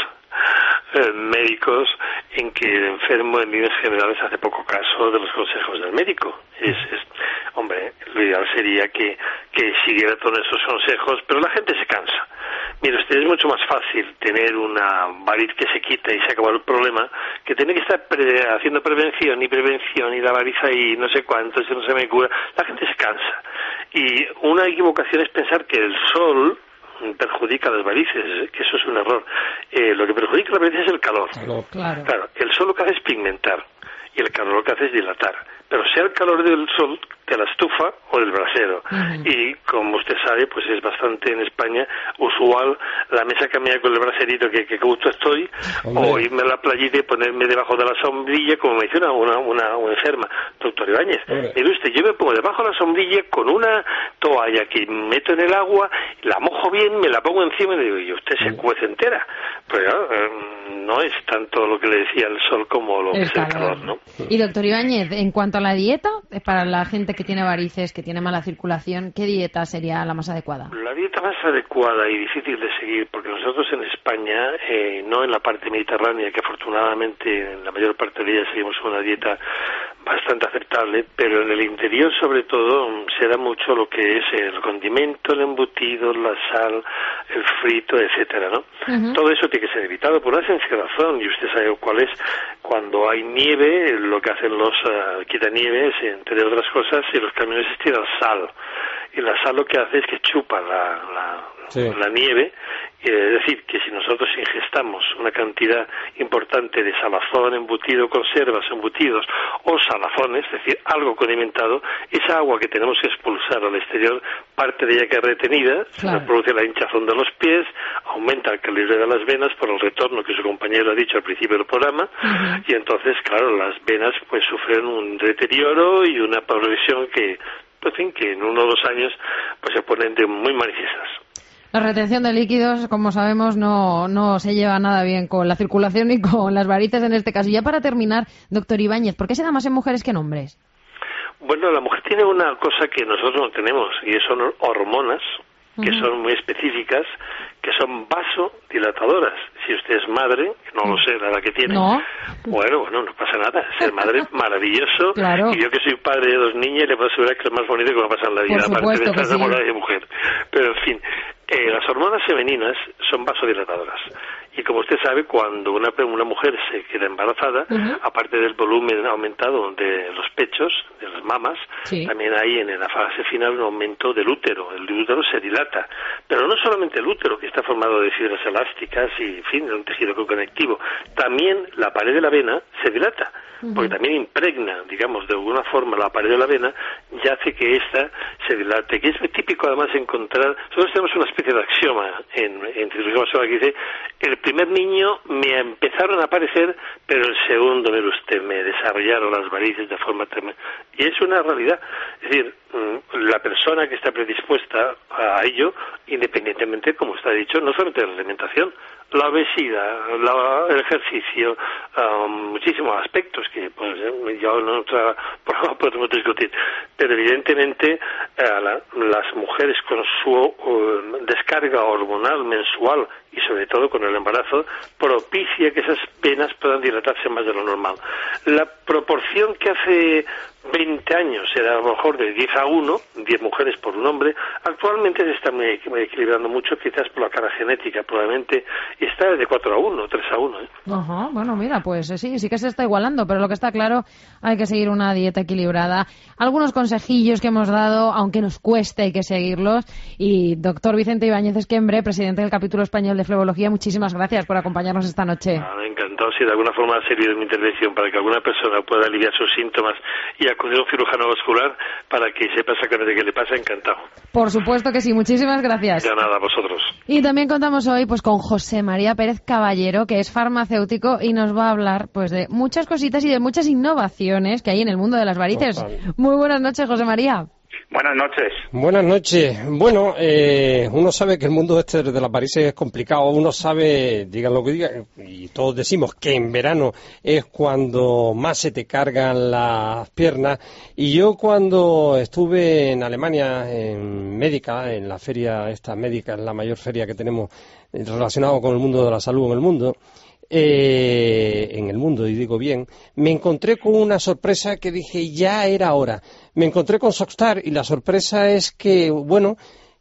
eh, médicos en que el enfermo en líneas generales hace poco caso de los consejos del médico. Es, es, hombre, lo ideal sería que, que siguiera todos esos consejos, pero la gente se cansa. Mire usted, es mucho más fácil tener una variz que se quita y se acaba el problema que tener que estar pre haciendo prevención y prevención y la variz ahí no sé cuánto, si no se me cura. La gente se cansa. Y una equivocación es pensar que el sol perjudica las varices, que eso es un error. Eh, lo que perjudica las varices es el calor. Claro. Claro, el sol lo que hace es pigmentar y el calor lo que hace es dilatar. Pero sea el calor del sol, de la estufa o del brasero. Uh-huh. Y como usted sabe, pues es bastante en España usual la mesa cambiar con el braserito que, que gusto estoy, Hombre. o irme a la playita y ponerme debajo de la sombrilla, como me dice una, una, una, una enferma. Doctor Ibáñez, mire usted, yo me pongo debajo de la sombrilla con una toalla que meto en el agua, la mojo bien, me la pongo encima y le digo, y usted se cuece entera. Pero eh, no es tanto lo que le decía el sol como lo que es el calor, ¿no? Y doctor Ibáñez, en cuanto a la dieta, para la gente que tiene varices, que tiene mala circulación, ¿qué dieta sería la más adecuada? La dieta más adecuada y difícil de seguir, porque nosotros en España, eh, no en la parte mediterránea, que afortunadamente en la mayor parte de ella seguimos una dieta bastante aceptable, pero en el interior sobre todo se da mucho lo que es el condimento, el embutido, la sal, el frito, etcétera, ¿no? Uh-huh. Todo eso tiene que ser evitado por una sencilla razón, y usted sabe cuál es. Cuando hay nieve, lo que hacen los uh, quitanieves, entre otras cosas, y los camiones es tirar sal. Y la sal lo que hace es que chupa la, la, sí. la nieve, es decir, que si nosotros ingestamos una cantidad importante de salazón, embutido, conservas, embutidos o salazones, es decir, algo condimentado, esa agua que tenemos que expulsar al exterior, parte de ella queda retenida, claro. se produce la hinchazón de los pies, aumenta el calibre de las venas por el retorno que su compañero ha dicho al principio del programa, uh-huh. y entonces, claro, las venas pues sufren un deterioro y una progresión que pues en que en uno o dos años pues se ponen de muy manifiestas. La retención de líquidos, como sabemos, no, no se lleva nada bien con la circulación ni con las varices en este caso. Y ya para terminar, doctor Ibáñez, ¿por qué se da más en mujeres que en hombres? Bueno, la mujer tiene una cosa que nosotros no tenemos, y son hormonas, que uh-huh. son muy específicas, que son vasodilatadoras. Si usted es madre, no lo sé, la edad que tiene, no. bueno, bueno, no pasa nada. Ser madre, maravilloso. Claro. Y yo que soy padre de dos niñas, le puedo asegurar que es lo más bonito que me ha pasado en la vida, aparte de estar enamorada de mujer. Pero, en fin, eh, las hormonas femeninas son vasodilatadoras. Y como usted sabe, cuando una, una mujer se queda embarazada, uh-huh. aparte del volumen aumentado de los pechos, de las mamas, sí. también hay en la fase final un aumento del útero. El útero se dilata. Pero no solamente el útero, que está formado de fibras elásticas y, en fin, de un tejido conectivo. También la pared de la vena se dilata, uh-huh. porque también impregna, digamos, de alguna forma la pared de la vena y hace que ésta se dilate. Que es muy típico, además, encontrar... Nosotros tenemos una especie de axioma en, en cirugía vascular que dice... El primer niño me empezaron a aparecer, pero el segundo, mire usted, me desarrollaron las varices de forma tremenda. Y es una realidad. Es decir, la persona que está predispuesta a ello, independientemente, como usted ha dicho, no solamente de la alimentación, la obesidad, la, el ejercicio, um, muchísimos aspectos que pues ya en otra programa podemos discutir, pero evidentemente eh, la, las mujeres con su uh, descarga hormonal mensual y sobre todo con el embarazo propicia que esas venas puedan dilatarse más de lo normal. La proporción que hace veinte años era a lo mejor de diez a uno, diez mujeres por un hombre, actualmente se está muy, muy equilibrando mucho, quizás por la cara genética probablemente, y está de cuatro a uno, tres a uno. ¿eh? Ajá, bueno, mira, pues sí, sí que se está igualando, pero lo que está claro, hay que seguir una dieta equilibrada. Algunos consejillos que hemos dado, aunque nos cueste, hay que seguirlos. Y doctor Vicente Ibáñez Esquembre, presidente del capítulo español de Flebología, muchísimas gracias por acompañarnos esta noche. Ah, encantado, si de alguna forma ha servido mi intervención para que alguna persona pueda aliviar sus síntomas y acudir a un cirujano vascular para que sepa exactamente qué le pasa, encantado. Por supuesto que sí, muchísimas gracias. Ya nada, a vosotros. Y también contamos hoy pues con José María Pérez Caballero, que es farmacéutico y nos va a hablar pues de muchas cositas y de muchas innovaciones que hay en el mundo de las varices. Ojalá. Muy buenas noches, José María. Buenas noches. Buenas noches. Bueno, eh, uno sabe que el mundo este de las varices es complicado. Uno sabe, digan lo que digan, y todos decimos que en verano es cuando más se te cargan las piernas. Y yo cuando estuve en Alemania, en Médica, en la feria esta médica, en la mayor feria que tenemos relacionada con el mundo de la salud en el mundo, Eh, en el mundo, y digo bien, me encontré con una sorpresa que dije, ya era hora. Me encontré con Sockstar y la sorpresa es que, bueno,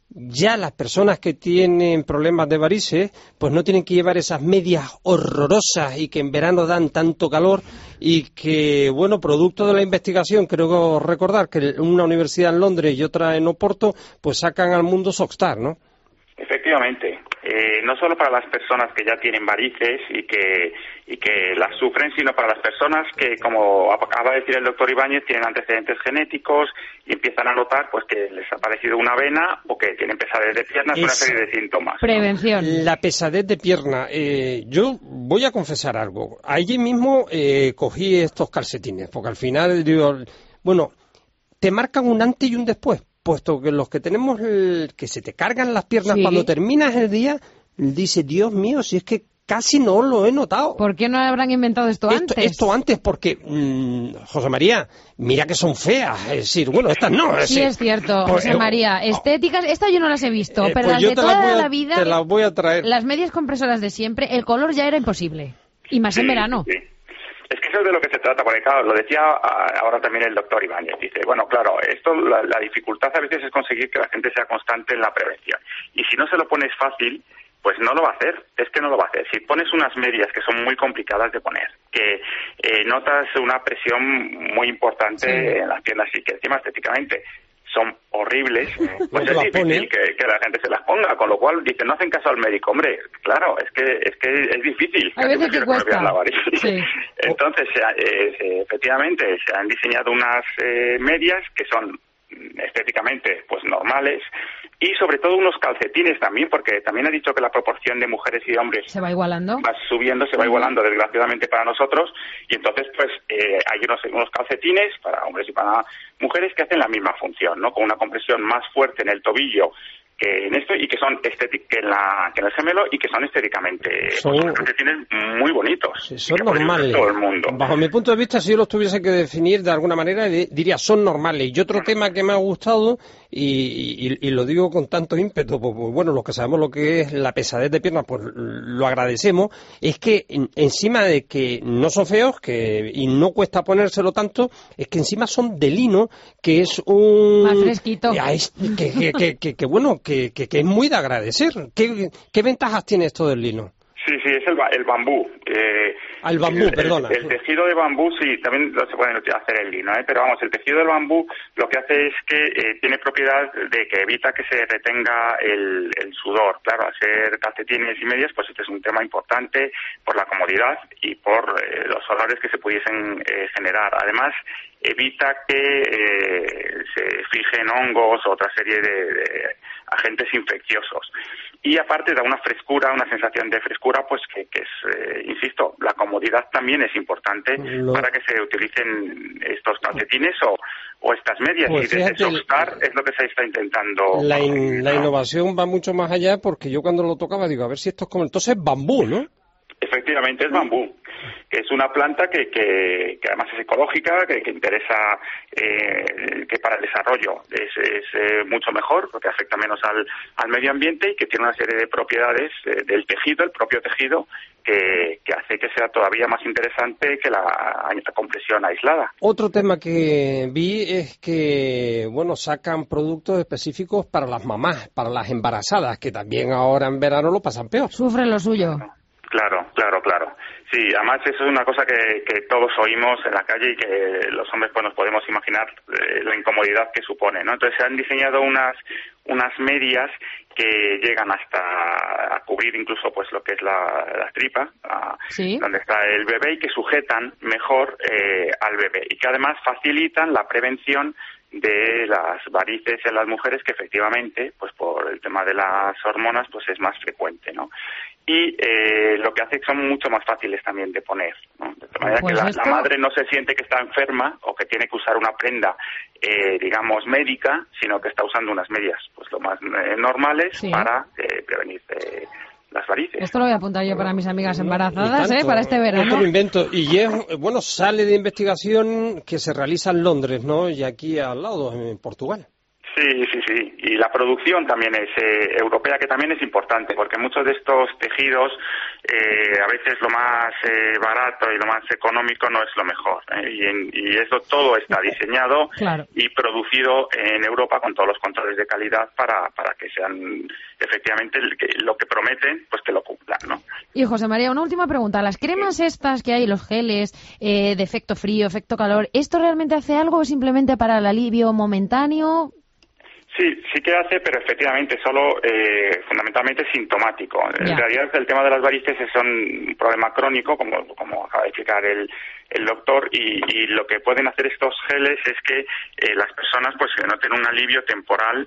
ya las personas que tienen problemas de varices, pues no tienen que llevar esas medias horrorosas y que en verano dan tanto calor y que, bueno, producto de la investigación, creo recordar que una universidad en Londres y otra en Oporto, pues sacan al mundo Sockstar, ¿no? Efectivamente. Eh, no solo para las personas que ya tienen varices y que y que las sufren, sino para las personas que, como acaba de decir el doctor Ibáñez, tienen antecedentes genéticos y empiezan a notar pues que les ha aparecido una vena o que tienen pesadez de piernas, es una serie de síntomas. Prevención. ¿No? La pesadez de pierna. Eh, yo voy a confesar algo. Allí mismo eh, cogí estos calcetines, porque al final digo, bueno, te marcan un antes y un después. Puesto que los que tenemos, el, que se te cargan las piernas sí. Cuando terminas el día, dice, Dios mío, si es que casi no lo he notado. ¿Por qué no habrán inventado esto, esto antes? Esto antes, porque, mmm, José María, mira que son feas. Es decir, bueno, estas no. Es sí, decir, es cierto, pues, José María. Estéticas, estas yo no las he visto, eh, pero pues las yo de te toda las voy a, la vida, te las voy a traer. Las medias compresoras de siempre, el color ya era imposible. Y más sí, en verano. Sí. Es que eso es de lo que se trata, porque claro, lo decía ahora también el doctor Ibáñez, dice, bueno, claro, esto la, la dificultad a veces es conseguir que la gente sea constante en la prevención. Y si no se lo pones fácil, pues no lo va a hacer, es que no lo va a hacer. Si pones unas medias que son muy complicadas de poner, que eh, notas una presión muy importante sí. en las piernas y que encima estéticamente son horribles, pues es difícil que, que la gente se las ponga, con lo cual dice, no hacen caso al médico. Hombre, claro, es que es que es difícil. A veces que cuesta. La sí. Entonces, se, eh, se, efectivamente, se han diseñado unas eh, medias que son estéticamente pues normales y sobre todo unos calcetines también, porque también ha dicho que la proporción de mujeres y hombres se va igualando, va subiendo, se va igualando desgraciadamente para nosotros, y entonces pues eh, hay unos, unos calcetines para hombres y para mujeres que hacen la misma función, ¿no? Con una compresión más fuerte en el tobillo que en esto y que son estéticos que en la que en el gemelo y que son estéticamente son pues, calcetines muy bonitos. Sí, son normales. Todo el mundo. Bajo mi punto de vista, si yo los tuviese que definir de alguna manera, diría son normales. Y otro tema que me ha gustado y, y, y lo digo con tanto ímpetu, pues, pues bueno, los que sabemos lo que es la pesadez de piernas, pues lo agradecemos, es que en, encima de que no son feos que y no cuesta ponérselo tanto, es que encima son de lino, que es un... Más fresquito. Que, que, que, que, que bueno, que, que, que es muy de agradecer. ¿Qué, qué ventajas tiene esto del lino? Sí, sí, es el, el bambú. Eh, el bambú, el, perdona. El, el tejido de bambú, sí, también se puede hacer el lino, ¿eh? Pero vamos, el tejido del bambú lo que hace es que eh, tiene propiedad de que evita que se retenga el, el sudor. Claro, al ser calcetines y medias, pues este es un tema importante por la comodidad y por eh, los olores que se pudiesen eh, generar. Además, evita que eh, se fijen hongos o otra serie de, de agentes infecciosos. Y aparte da una frescura, una sensación de frescura, pues que, que es, eh, insisto, la comodidad también es importante Lo... para que se utilicen estos calcetines o, o estas medias. Pues y desde fíjate, Sockstar es lo que se está intentando. La, in, la innovación va mucho más allá, porque yo cuando lo tocaba digo, a ver si esto es como... Entonces bambú, ¿no? Efectivamente, es bambú, que es una planta que, que, que además es ecológica, que, que interesa, eh, que para el desarrollo es, es eh, mucho mejor, porque afecta menos al, al medio ambiente y que tiene una serie de propiedades eh, del tejido, el propio tejido, que, que hace que sea todavía más interesante que la, la compresión aislada. Otro tema que vi es que, bueno, sacan productos específicos para las mamás, para las embarazadas, que también ahora en verano lo pasan peor. Sufren lo suyo. Claro, claro, claro. Sí, además eso es una cosa que, que todos oímos en la calle y que los hombres pues nos podemos imaginar eh, la incomodidad que supone, ¿no? Entonces se han diseñado unas unas medias que llegan hasta a cubrir incluso pues lo que es la, la tripa, a, ¿sí? donde está el bebé, y que sujetan mejor eh, al bebé y que además facilitan la prevención de las varices en las mujeres, que efectivamente, pues por el tema de las hormonas, pues es más frecuente, ¿no? Y eh, lo que hace que son mucho más fáciles también de poner, ¿no? De manera pues que la, esto... la madre no se siente que está enferma o que tiene que usar una prenda, eh, digamos, médica, sino que está usando unas medias, pues lo más eh, normales, sí, para eh, prevenir eh, las varices. Esto lo voy a apuntar yo para mis amigas embarazadas, no, tanto, ¿eh? Para este verano. Esto lo invento. Y es, bueno, sale de investigación que se realiza en Londres, ¿no? Y aquí al lado, en Portugal. Sí, sí, sí. Y la producción también es eh, europea, que también es importante, porque muchos de estos tejidos, eh, a veces lo más eh, barato y lo más económico no es lo mejor. ¿eh? Y, en, y eso todo está diseñado claro. y producido en Europa con todos los controles de calidad para, para que sean efectivamente el, que, lo que prometen, pues que lo cumplan, ¿no? Y José María, una última pregunta. Las cremas estas que hay, los geles eh, de efecto frío, efecto calor, ¿esto realmente hace algo o simplemente para el alivio momentáneo? Sí, sí que hace, pero efectivamente solo eh, fundamentalmente sintomático. Ya. En realidad el tema de las varices es un problema crónico, como, como acaba de explicar el, el doctor, y, y lo que pueden hacer estos geles es que eh, las personas pues noten un alivio temporal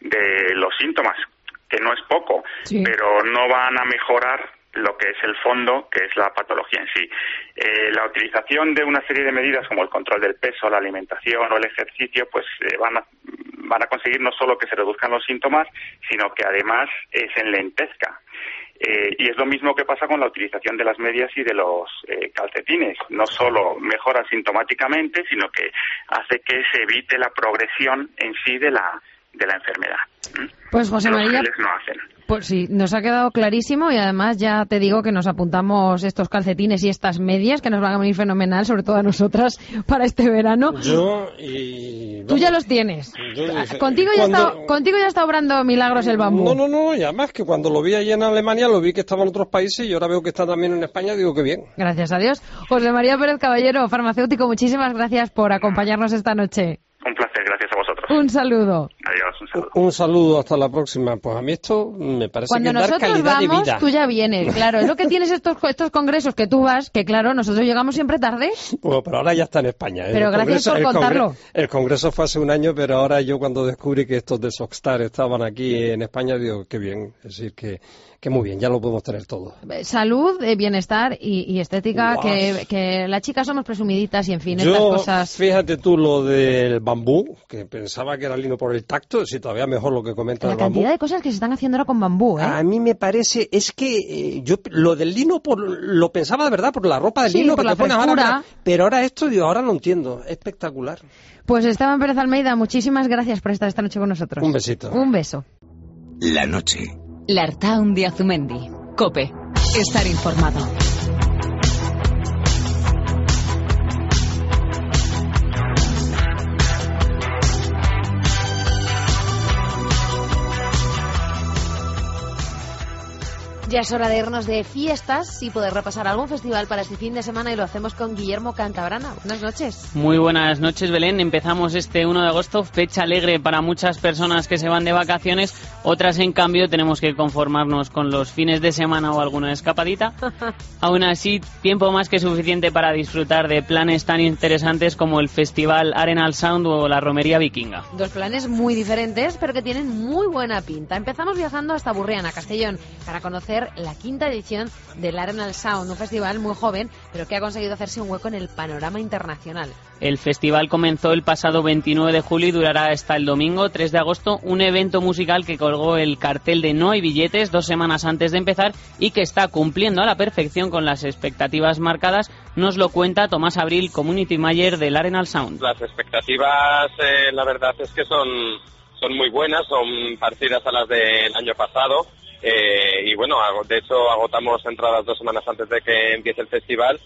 de los síntomas, que no es poco, sí. pero no van a mejorar lo que es el fondo, que es la patología en sí. Eh, la utilización de una serie de medidas como el control del peso, la alimentación o el ejercicio, pues eh, van a van a conseguir no solo que se reduzcan los síntomas, sino que además eh, se enlentezca. Eh, y es lo mismo que pasa con la utilización de las medias y de los eh, calcetines. No solo mejora sintomáticamente, sino que hace que se evite la progresión en sí de la de la enfermedad. Pues José los María, geles no hacen. Pues sí, nos ha quedado clarísimo, y además ya te digo que nos apuntamos estos calcetines y estas medias que nos van a venir fenomenal, sobre todo a nosotras, para este verano. Yo y... Tú ya los tienes. Yo, contigo, ya cuando... está, contigo ya está obrando milagros el bambú. No, no, no, y además que cuando lo vi allí en Alemania, lo vi que estaba en otros países y ahora veo que está también en España, digo que bien. Gracias a Dios. José María Pérez Caballero, farmacéutico, muchísimas gracias por acompañarnos esta noche. Un placer, gracias a vosotros. Un saludo. Adiós, un saludo. Un saludo, hasta la próxima. Pues a mí esto me parece Cuando que es dar calidad vamos, de vida. Tú ya vienes, claro. Es lo que tienes estos estos congresos que tú vas, que claro, nosotros llegamos siempre tarde. Bueno, pero ahora ya está en España. ¿eh? Pero el gracias congreso, por el contarlo. Congreso, el congreso fue hace un año, pero ahora yo cuando descubrí que estos de Sockstar estaban aquí en España, digo, qué bien. Es decir, que, que muy bien, ya lo podemos tener todo. Salud, eh, bienestar y, y estética, wow. que, que las chicas somos presumiditas y en fin, yo, estas cosas. Fíjate tú lo del bambú, que pensaba que era lino por el tacto, si todavía mejor lo que comenta la el bambú. La cantidad de cosas que se están haciendo ahora con bambú, ¿eh? A mí me parece, es que eh, yo lo del lino por, lo pensaba de verdad por la ropa de sí, lino por que la te pones frescura. ahora, pero ahora esto, digo, ahora lo entiendo, espectacular. Pues Esteban Pérez Almeida, muchísimas gracias por estar esta noche con nosotros. Un besito. Un beso. La noche. L'Artaun de Azumendi. COPE. Estar informado. Ya es hora de irnos de fiestas y poder repasar algún festival para este fin de semana, y lo hacemos con Guillermo Cantabrana. Buenas noches. Muy buenas noches, Belén. Empezamos este uno de agosto, fecha alegre para muchas personas que se van de vacaciones. Otras, en cambio, tenemos que conformarnos con los fines de semana o alguna escapadita. Aún así, tiempo más que suficiente para disfrutar de planes tan interesantes como el Festival Arenal Sound o la Romería Vikinga. Dos planes muy diferentes, pero que tienen muy buena pinta. Empezamos viajando hasta Burriana, Castellón, para conocer celebrar la quinta edición del Arenal Sound, un festival muy joven, pero que ha conseguido hacerse un hueco en el panorama internacional. El festival comenzó el pasado veintinueve de julio y durará hasta el domingo tres de agosto, un evento musical que colgó el cartel de No hay billetes dos semanas antes de empezar y que está cumpliendo a la perfección con las expectativas marcadas. Nos lo cuenta Tomás Abril, Community Manager del Arenal Sound. Las expectativas, eh, la verdad es que son, son muy buenas, son parecidas a las del año pasado. Eh, y bueno, de hecho agotamos entradas dos semanas antes de que empiece el festival.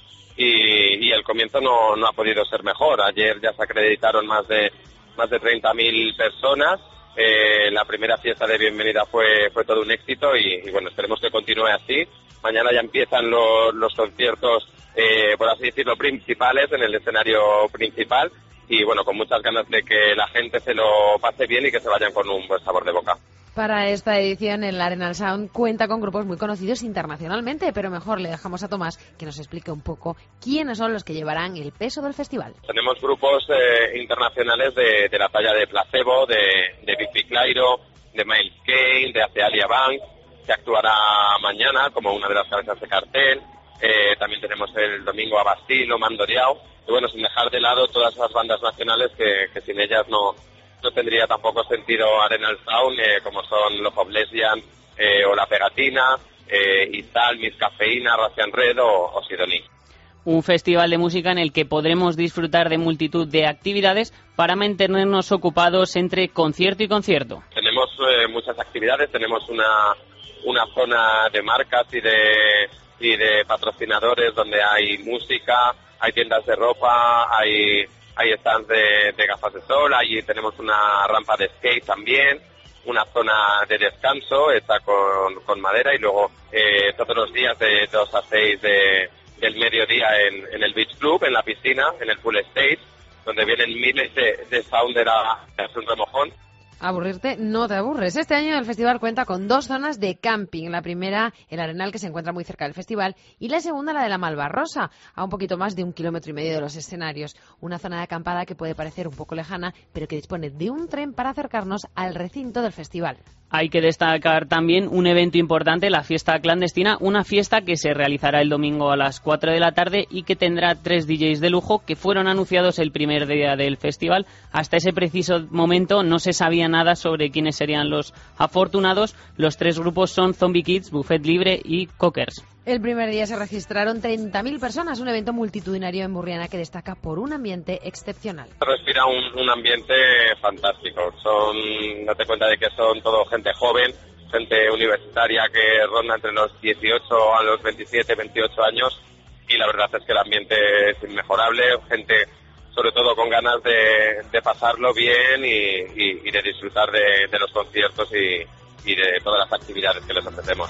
Y, y el comienzo no, no ha podido ser mejor. Ayer ya se acreditaron más de más de treinta mil personas. Eh, la primera fiesta de bienvenida fue fue todo un éxito y, y bueno, esperemos que continúe así. Mañana ya empiezan los, los conciertos, eh, por así decirlo, principales en el escenario principal y bueno, con muchas ganas de que la gente se lo pase bien y que se vayan con un buen sabor de boca. Para esta edición, el Arenal Sound cuenta con grupos muy conocidos internacionalmente, pero mejor le dejamos a Tomás que nos explique un poco quiénes son los que llevarán el peso del festival. Tenemos grupos eh, internacionales de, de la talla de Placebo, de, de Big Big Lairo, de Miles Kane, de Acealia Bank, que actuará mañana como una de las cabezas de cartel. Eh, también tenemos el domingo a Bastille o Mandoriao. Y bueno, sin dejar de lado todas esas bandas nacionales que, que sin ellas no... no tendría tampoco sentido Arenal Sound, eh, como son Los of Lesbian eh, o La Pegatina, eh, Izal, Miss Cafeína, Russian Red o, o Sidoní. Un festival de música en el que podremos disfrutar de multitud de actividades para mantenernos ocupados entre concierto y concierto. Tenemos eh, muchas actividades, tenemos una, una zona de marcas y de, y de patrocinadores donde hay música, hay tiendas de ropa, hay... Hay stands de, de gafas de sol, allí tenemos una rampa de skate también, una zona de descanso hecha con, con madera y luego eh, todos los días de dos a seis de, del mediodía en, en el Beach Club, en la piscina, en el pool stage, donde vienen miles de, de sound de la, es un remojón. Aburrirte no te aburres. Este año el festival cuenta con dos zonas de camping. La primera, el Arenal, que se encuentra muy cerca del festival, y la segunda, la de la Malvarrosa, a un poquito más de un kilómetro y medio de los escenarios. Una zona de acampada que puede parecer un poco lejana, pero que dispone de un tren para acercarnos al recinto del festival. Hay que destacar también un evento importante, la fiesta clandestina, una fiesta que se realizará el domingo a las cuatro de la tarde y que tendrá tres D Js de lujo que fueron anunciados el primer día del festival. Hasta ese preciso momento no se sabía nada sobre quiénes serían los afortunados. Los tres grupos son Zombie Kids, Buffet Libre y Cockers. El primer día se registraron treinta mil personas, un evento multitudinario en Burriana que destaca por un ambiente excepcional. Respira un, un ambiente fantástico. Son, date cuenta de que son todo gente joven, gente universitaria que ronda entre los dieciocho a los veintisiete, veintiocho años y la verdad es que el ambiente es inmejorable, gente sobre todo con ganas de, de pasarlo bien y, y, y de disfrutar de, de los conciertos y, y de todas las actividades que les ofrecemos.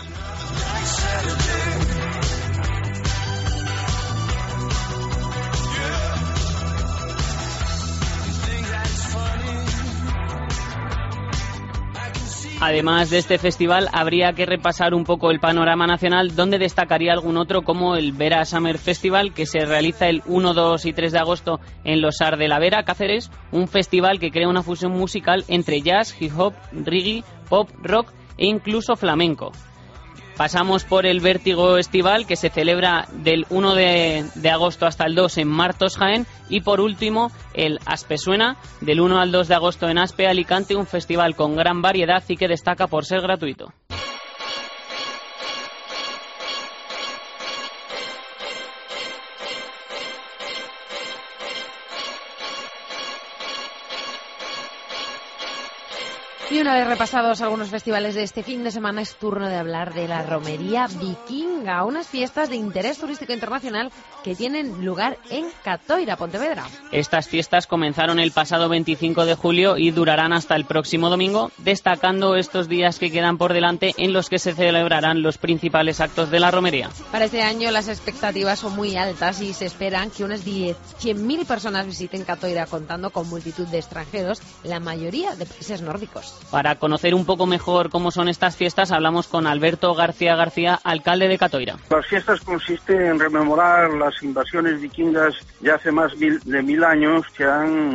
Además de este festival, habría que repasar un poco el panorama nacional, donde destacaría algún otro como el Vera Summer Festival, que se realiza el uno, dos y tres de agosto en Los Ar de la Vera, Cáceres, un festival que crea una fusión musical entre jazz, hip hop, reggae, pop, rock e incluso flamenco. Pasamos por el Vértigo Estival, que se celebra del uno de, de agosto hasta el dos en Martos, Jaén. Y por último, el Aspesuena, del uno al dos de agosto en Aspe, Alicante, un festival con gran variedad y que destaca por ser gratuito. Y una vez repasados algunos festivales de este fin de semana, es turno de hablar de la Romería Vikinga, unas fiestas de interés turístico internacional que tienen lugar en Catoira, Pontevedra. Estas fiestas comenzaron el pasado veinticinco de julio y durarán hasta el próximo domingo, destacando estos días que quedan por delante en los que se celebrarán los principales actos de la romería. Para este año las expectativas son muy altas y se esperan que unas cien mil personas visiten Catoira, contando con multitud de extranjeros, la mayoría de países nórdicos. Para conocer un poco mejor cómo son estas fiestas, hablamos con Alberto García García, alcalde de Catoira. Las fiestas consisten en rememorar las invasiones vikingas ya hace más de mil años que han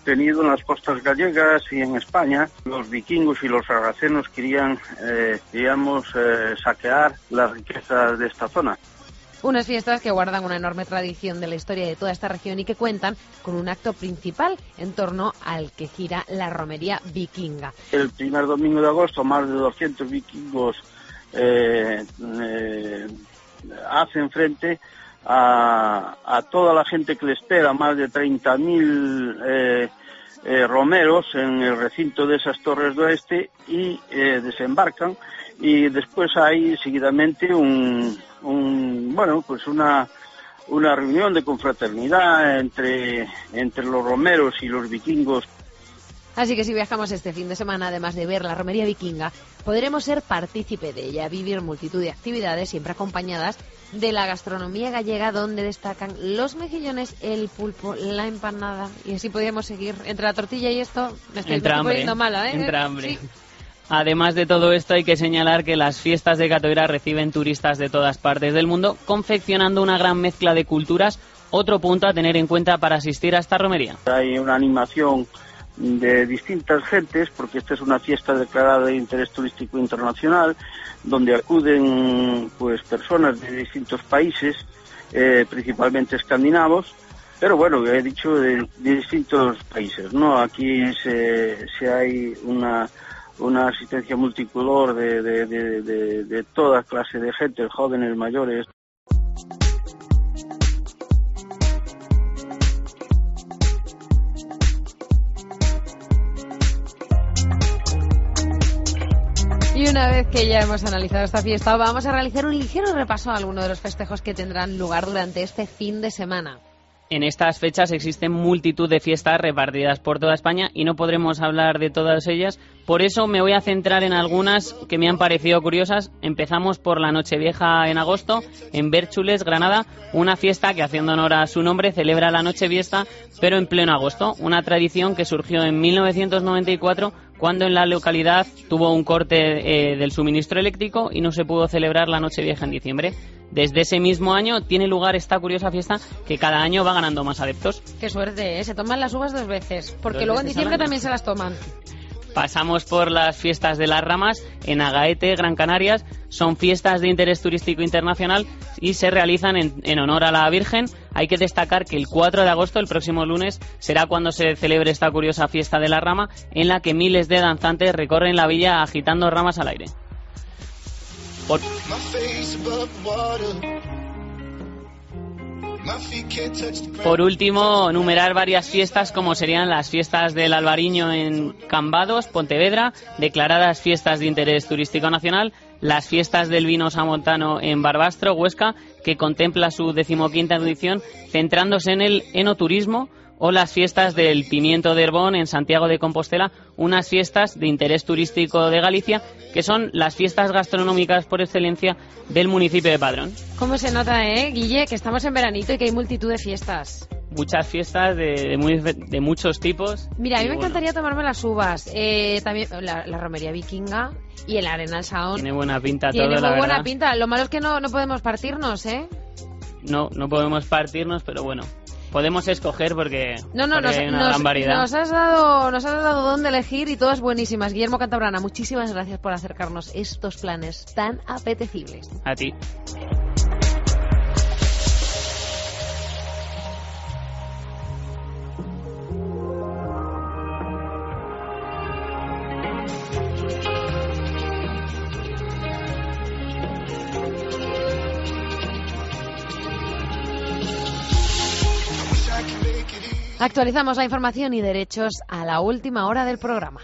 tenido en las costas gallegas y en España. Los vikingos y los sarracenos querían, eh, digamos, eh, saquear las riquezas de esta zona. Unas fiestas que guardan una enorme tradición de la historia de toda esta región y que cuentan con un acto principal en torno al que gira la romería vikinga. El primer domingo de agosto, más de doscientos vikingos eh, eh, hacen frente a, a toda la gente que le espera, más de treinta mil eh, eh, romeros en el recinto de esas torres de oeste, y eh, desembarcan, y después hay seguidamente un, un bueno pues una una reunión de confraternidad entre entre los romeros y los vikingos. Así que si viajamos este fin de semana, además de ver la romería vikinga, podremos ser partícipe de ella, vivir multitud de actividades siempre acompañadas de la gastronomía gallega, donde destacan los mejillones, el pulpo, la empanada, y así podríamos seguir. Entre la tortilla y esto, me estoy, me estoy poniendo mala, ¿eh? Entra hambre. Sí. Además de todo esto, hay que señalar que las fiestas de Catoira reciben turistas de todas partes del mundo, confeccionando una gran mezcla de culturas, otro punto a tener en cuenta para asistir a esta romería. Hay una animación de distintas gentes, porque esta es una fiesta declarada de interés turístico internacional, donde acuden pues personas de distintos países, eh, principalmente escandinavos, pero bueno, he dicho de, de distintos países, ¿no? Aquí se, se hay una una asistencia multicolor de, de, de, de, de toda clase de gente, jóvenes, mayores. Y una vez que ya hemos analizado esta fiesta, vamos a realizar un ligero repaso a algunos de los festejos que tendrán lugar durante este fin de semana. En estas fechas existen multitud de fiestas repartidas por toda España y no podremos hablar de todas ellas. Por eso me voy a centrar en algunas que me han parecido curiosas. Empezamos por la Nochevieja en agosto, en Bérchules, Granada, una fiesta que, haciendo honor a su nombre, celebra la Nochevieja, pero en pleno agosto. Una tradición que surgió en mil novecientos noventa y cuatro, cuando en la localidad tuvo un corte eh, del suministro eléctrico y no se pudo celebrar la Nochevieja en diciembre. Desde ese mismo año tiene lugar esta curiosa fiesta que cada año va ganando más adeptos. Qué suerte, ¿eh? Se toman las uvas dos veces, porque Dos luego en veces diciembre también se las toman. Pasamos por las fiestas de las ramas en Agaete, Gran Canarias. Son fiestas de interés turístico internacional y se realizan en, en honor a la Virgen. Hay que destacar que el cuatro de agosto, el próximo lunes, será cuando se celebre esta curiosa fiesta de la rama, en la que miles de danzantes recorren la villa agitando ramas al aire. Por... Por último, numerar varias fiestas como serían las fiestas del Albariño en Cambados, Pontevedra, declaradas fiestas de interés turístico nacional, las fiestas del vino samontano en Barbastro, Huesca, que contempla su decimoquinta edición centrándose en el enoturismo, o las fiestas del pimiento de Herbón en Santiago de Compostela, unas fiestas de interés turístico de Galicia, que son las fiestas gastronómicas por excelencia del municipio de Padrón. ¿Cómo se nota, eh, Guille, que estamos en veranito y que hay multitud de fiestas? Muchas fiestas de, de, muy, de muchos tipos. Mira, a mí me bueno, encantaría tomarme las uvas, eh, también la, la romería vikinga y el Arenal Saón. Tiene buena pinta Tiene todo, muy la buena verdad. pinta. Lo malo es que no, no podemos partirnos, ¿eh? No, no podemos partirnos, pero bueno, podemos escoger porque, no, no, porque nos, hay una nos, gran variedad. Nos has dado, nos has dado dónde elegir y todas buenísimas. Guillermo Cantabrana, muchísimas gracias por acercarnos estos planes tan apetecibles. A ti. Actualizamos la información y derechos a la última hora del programa.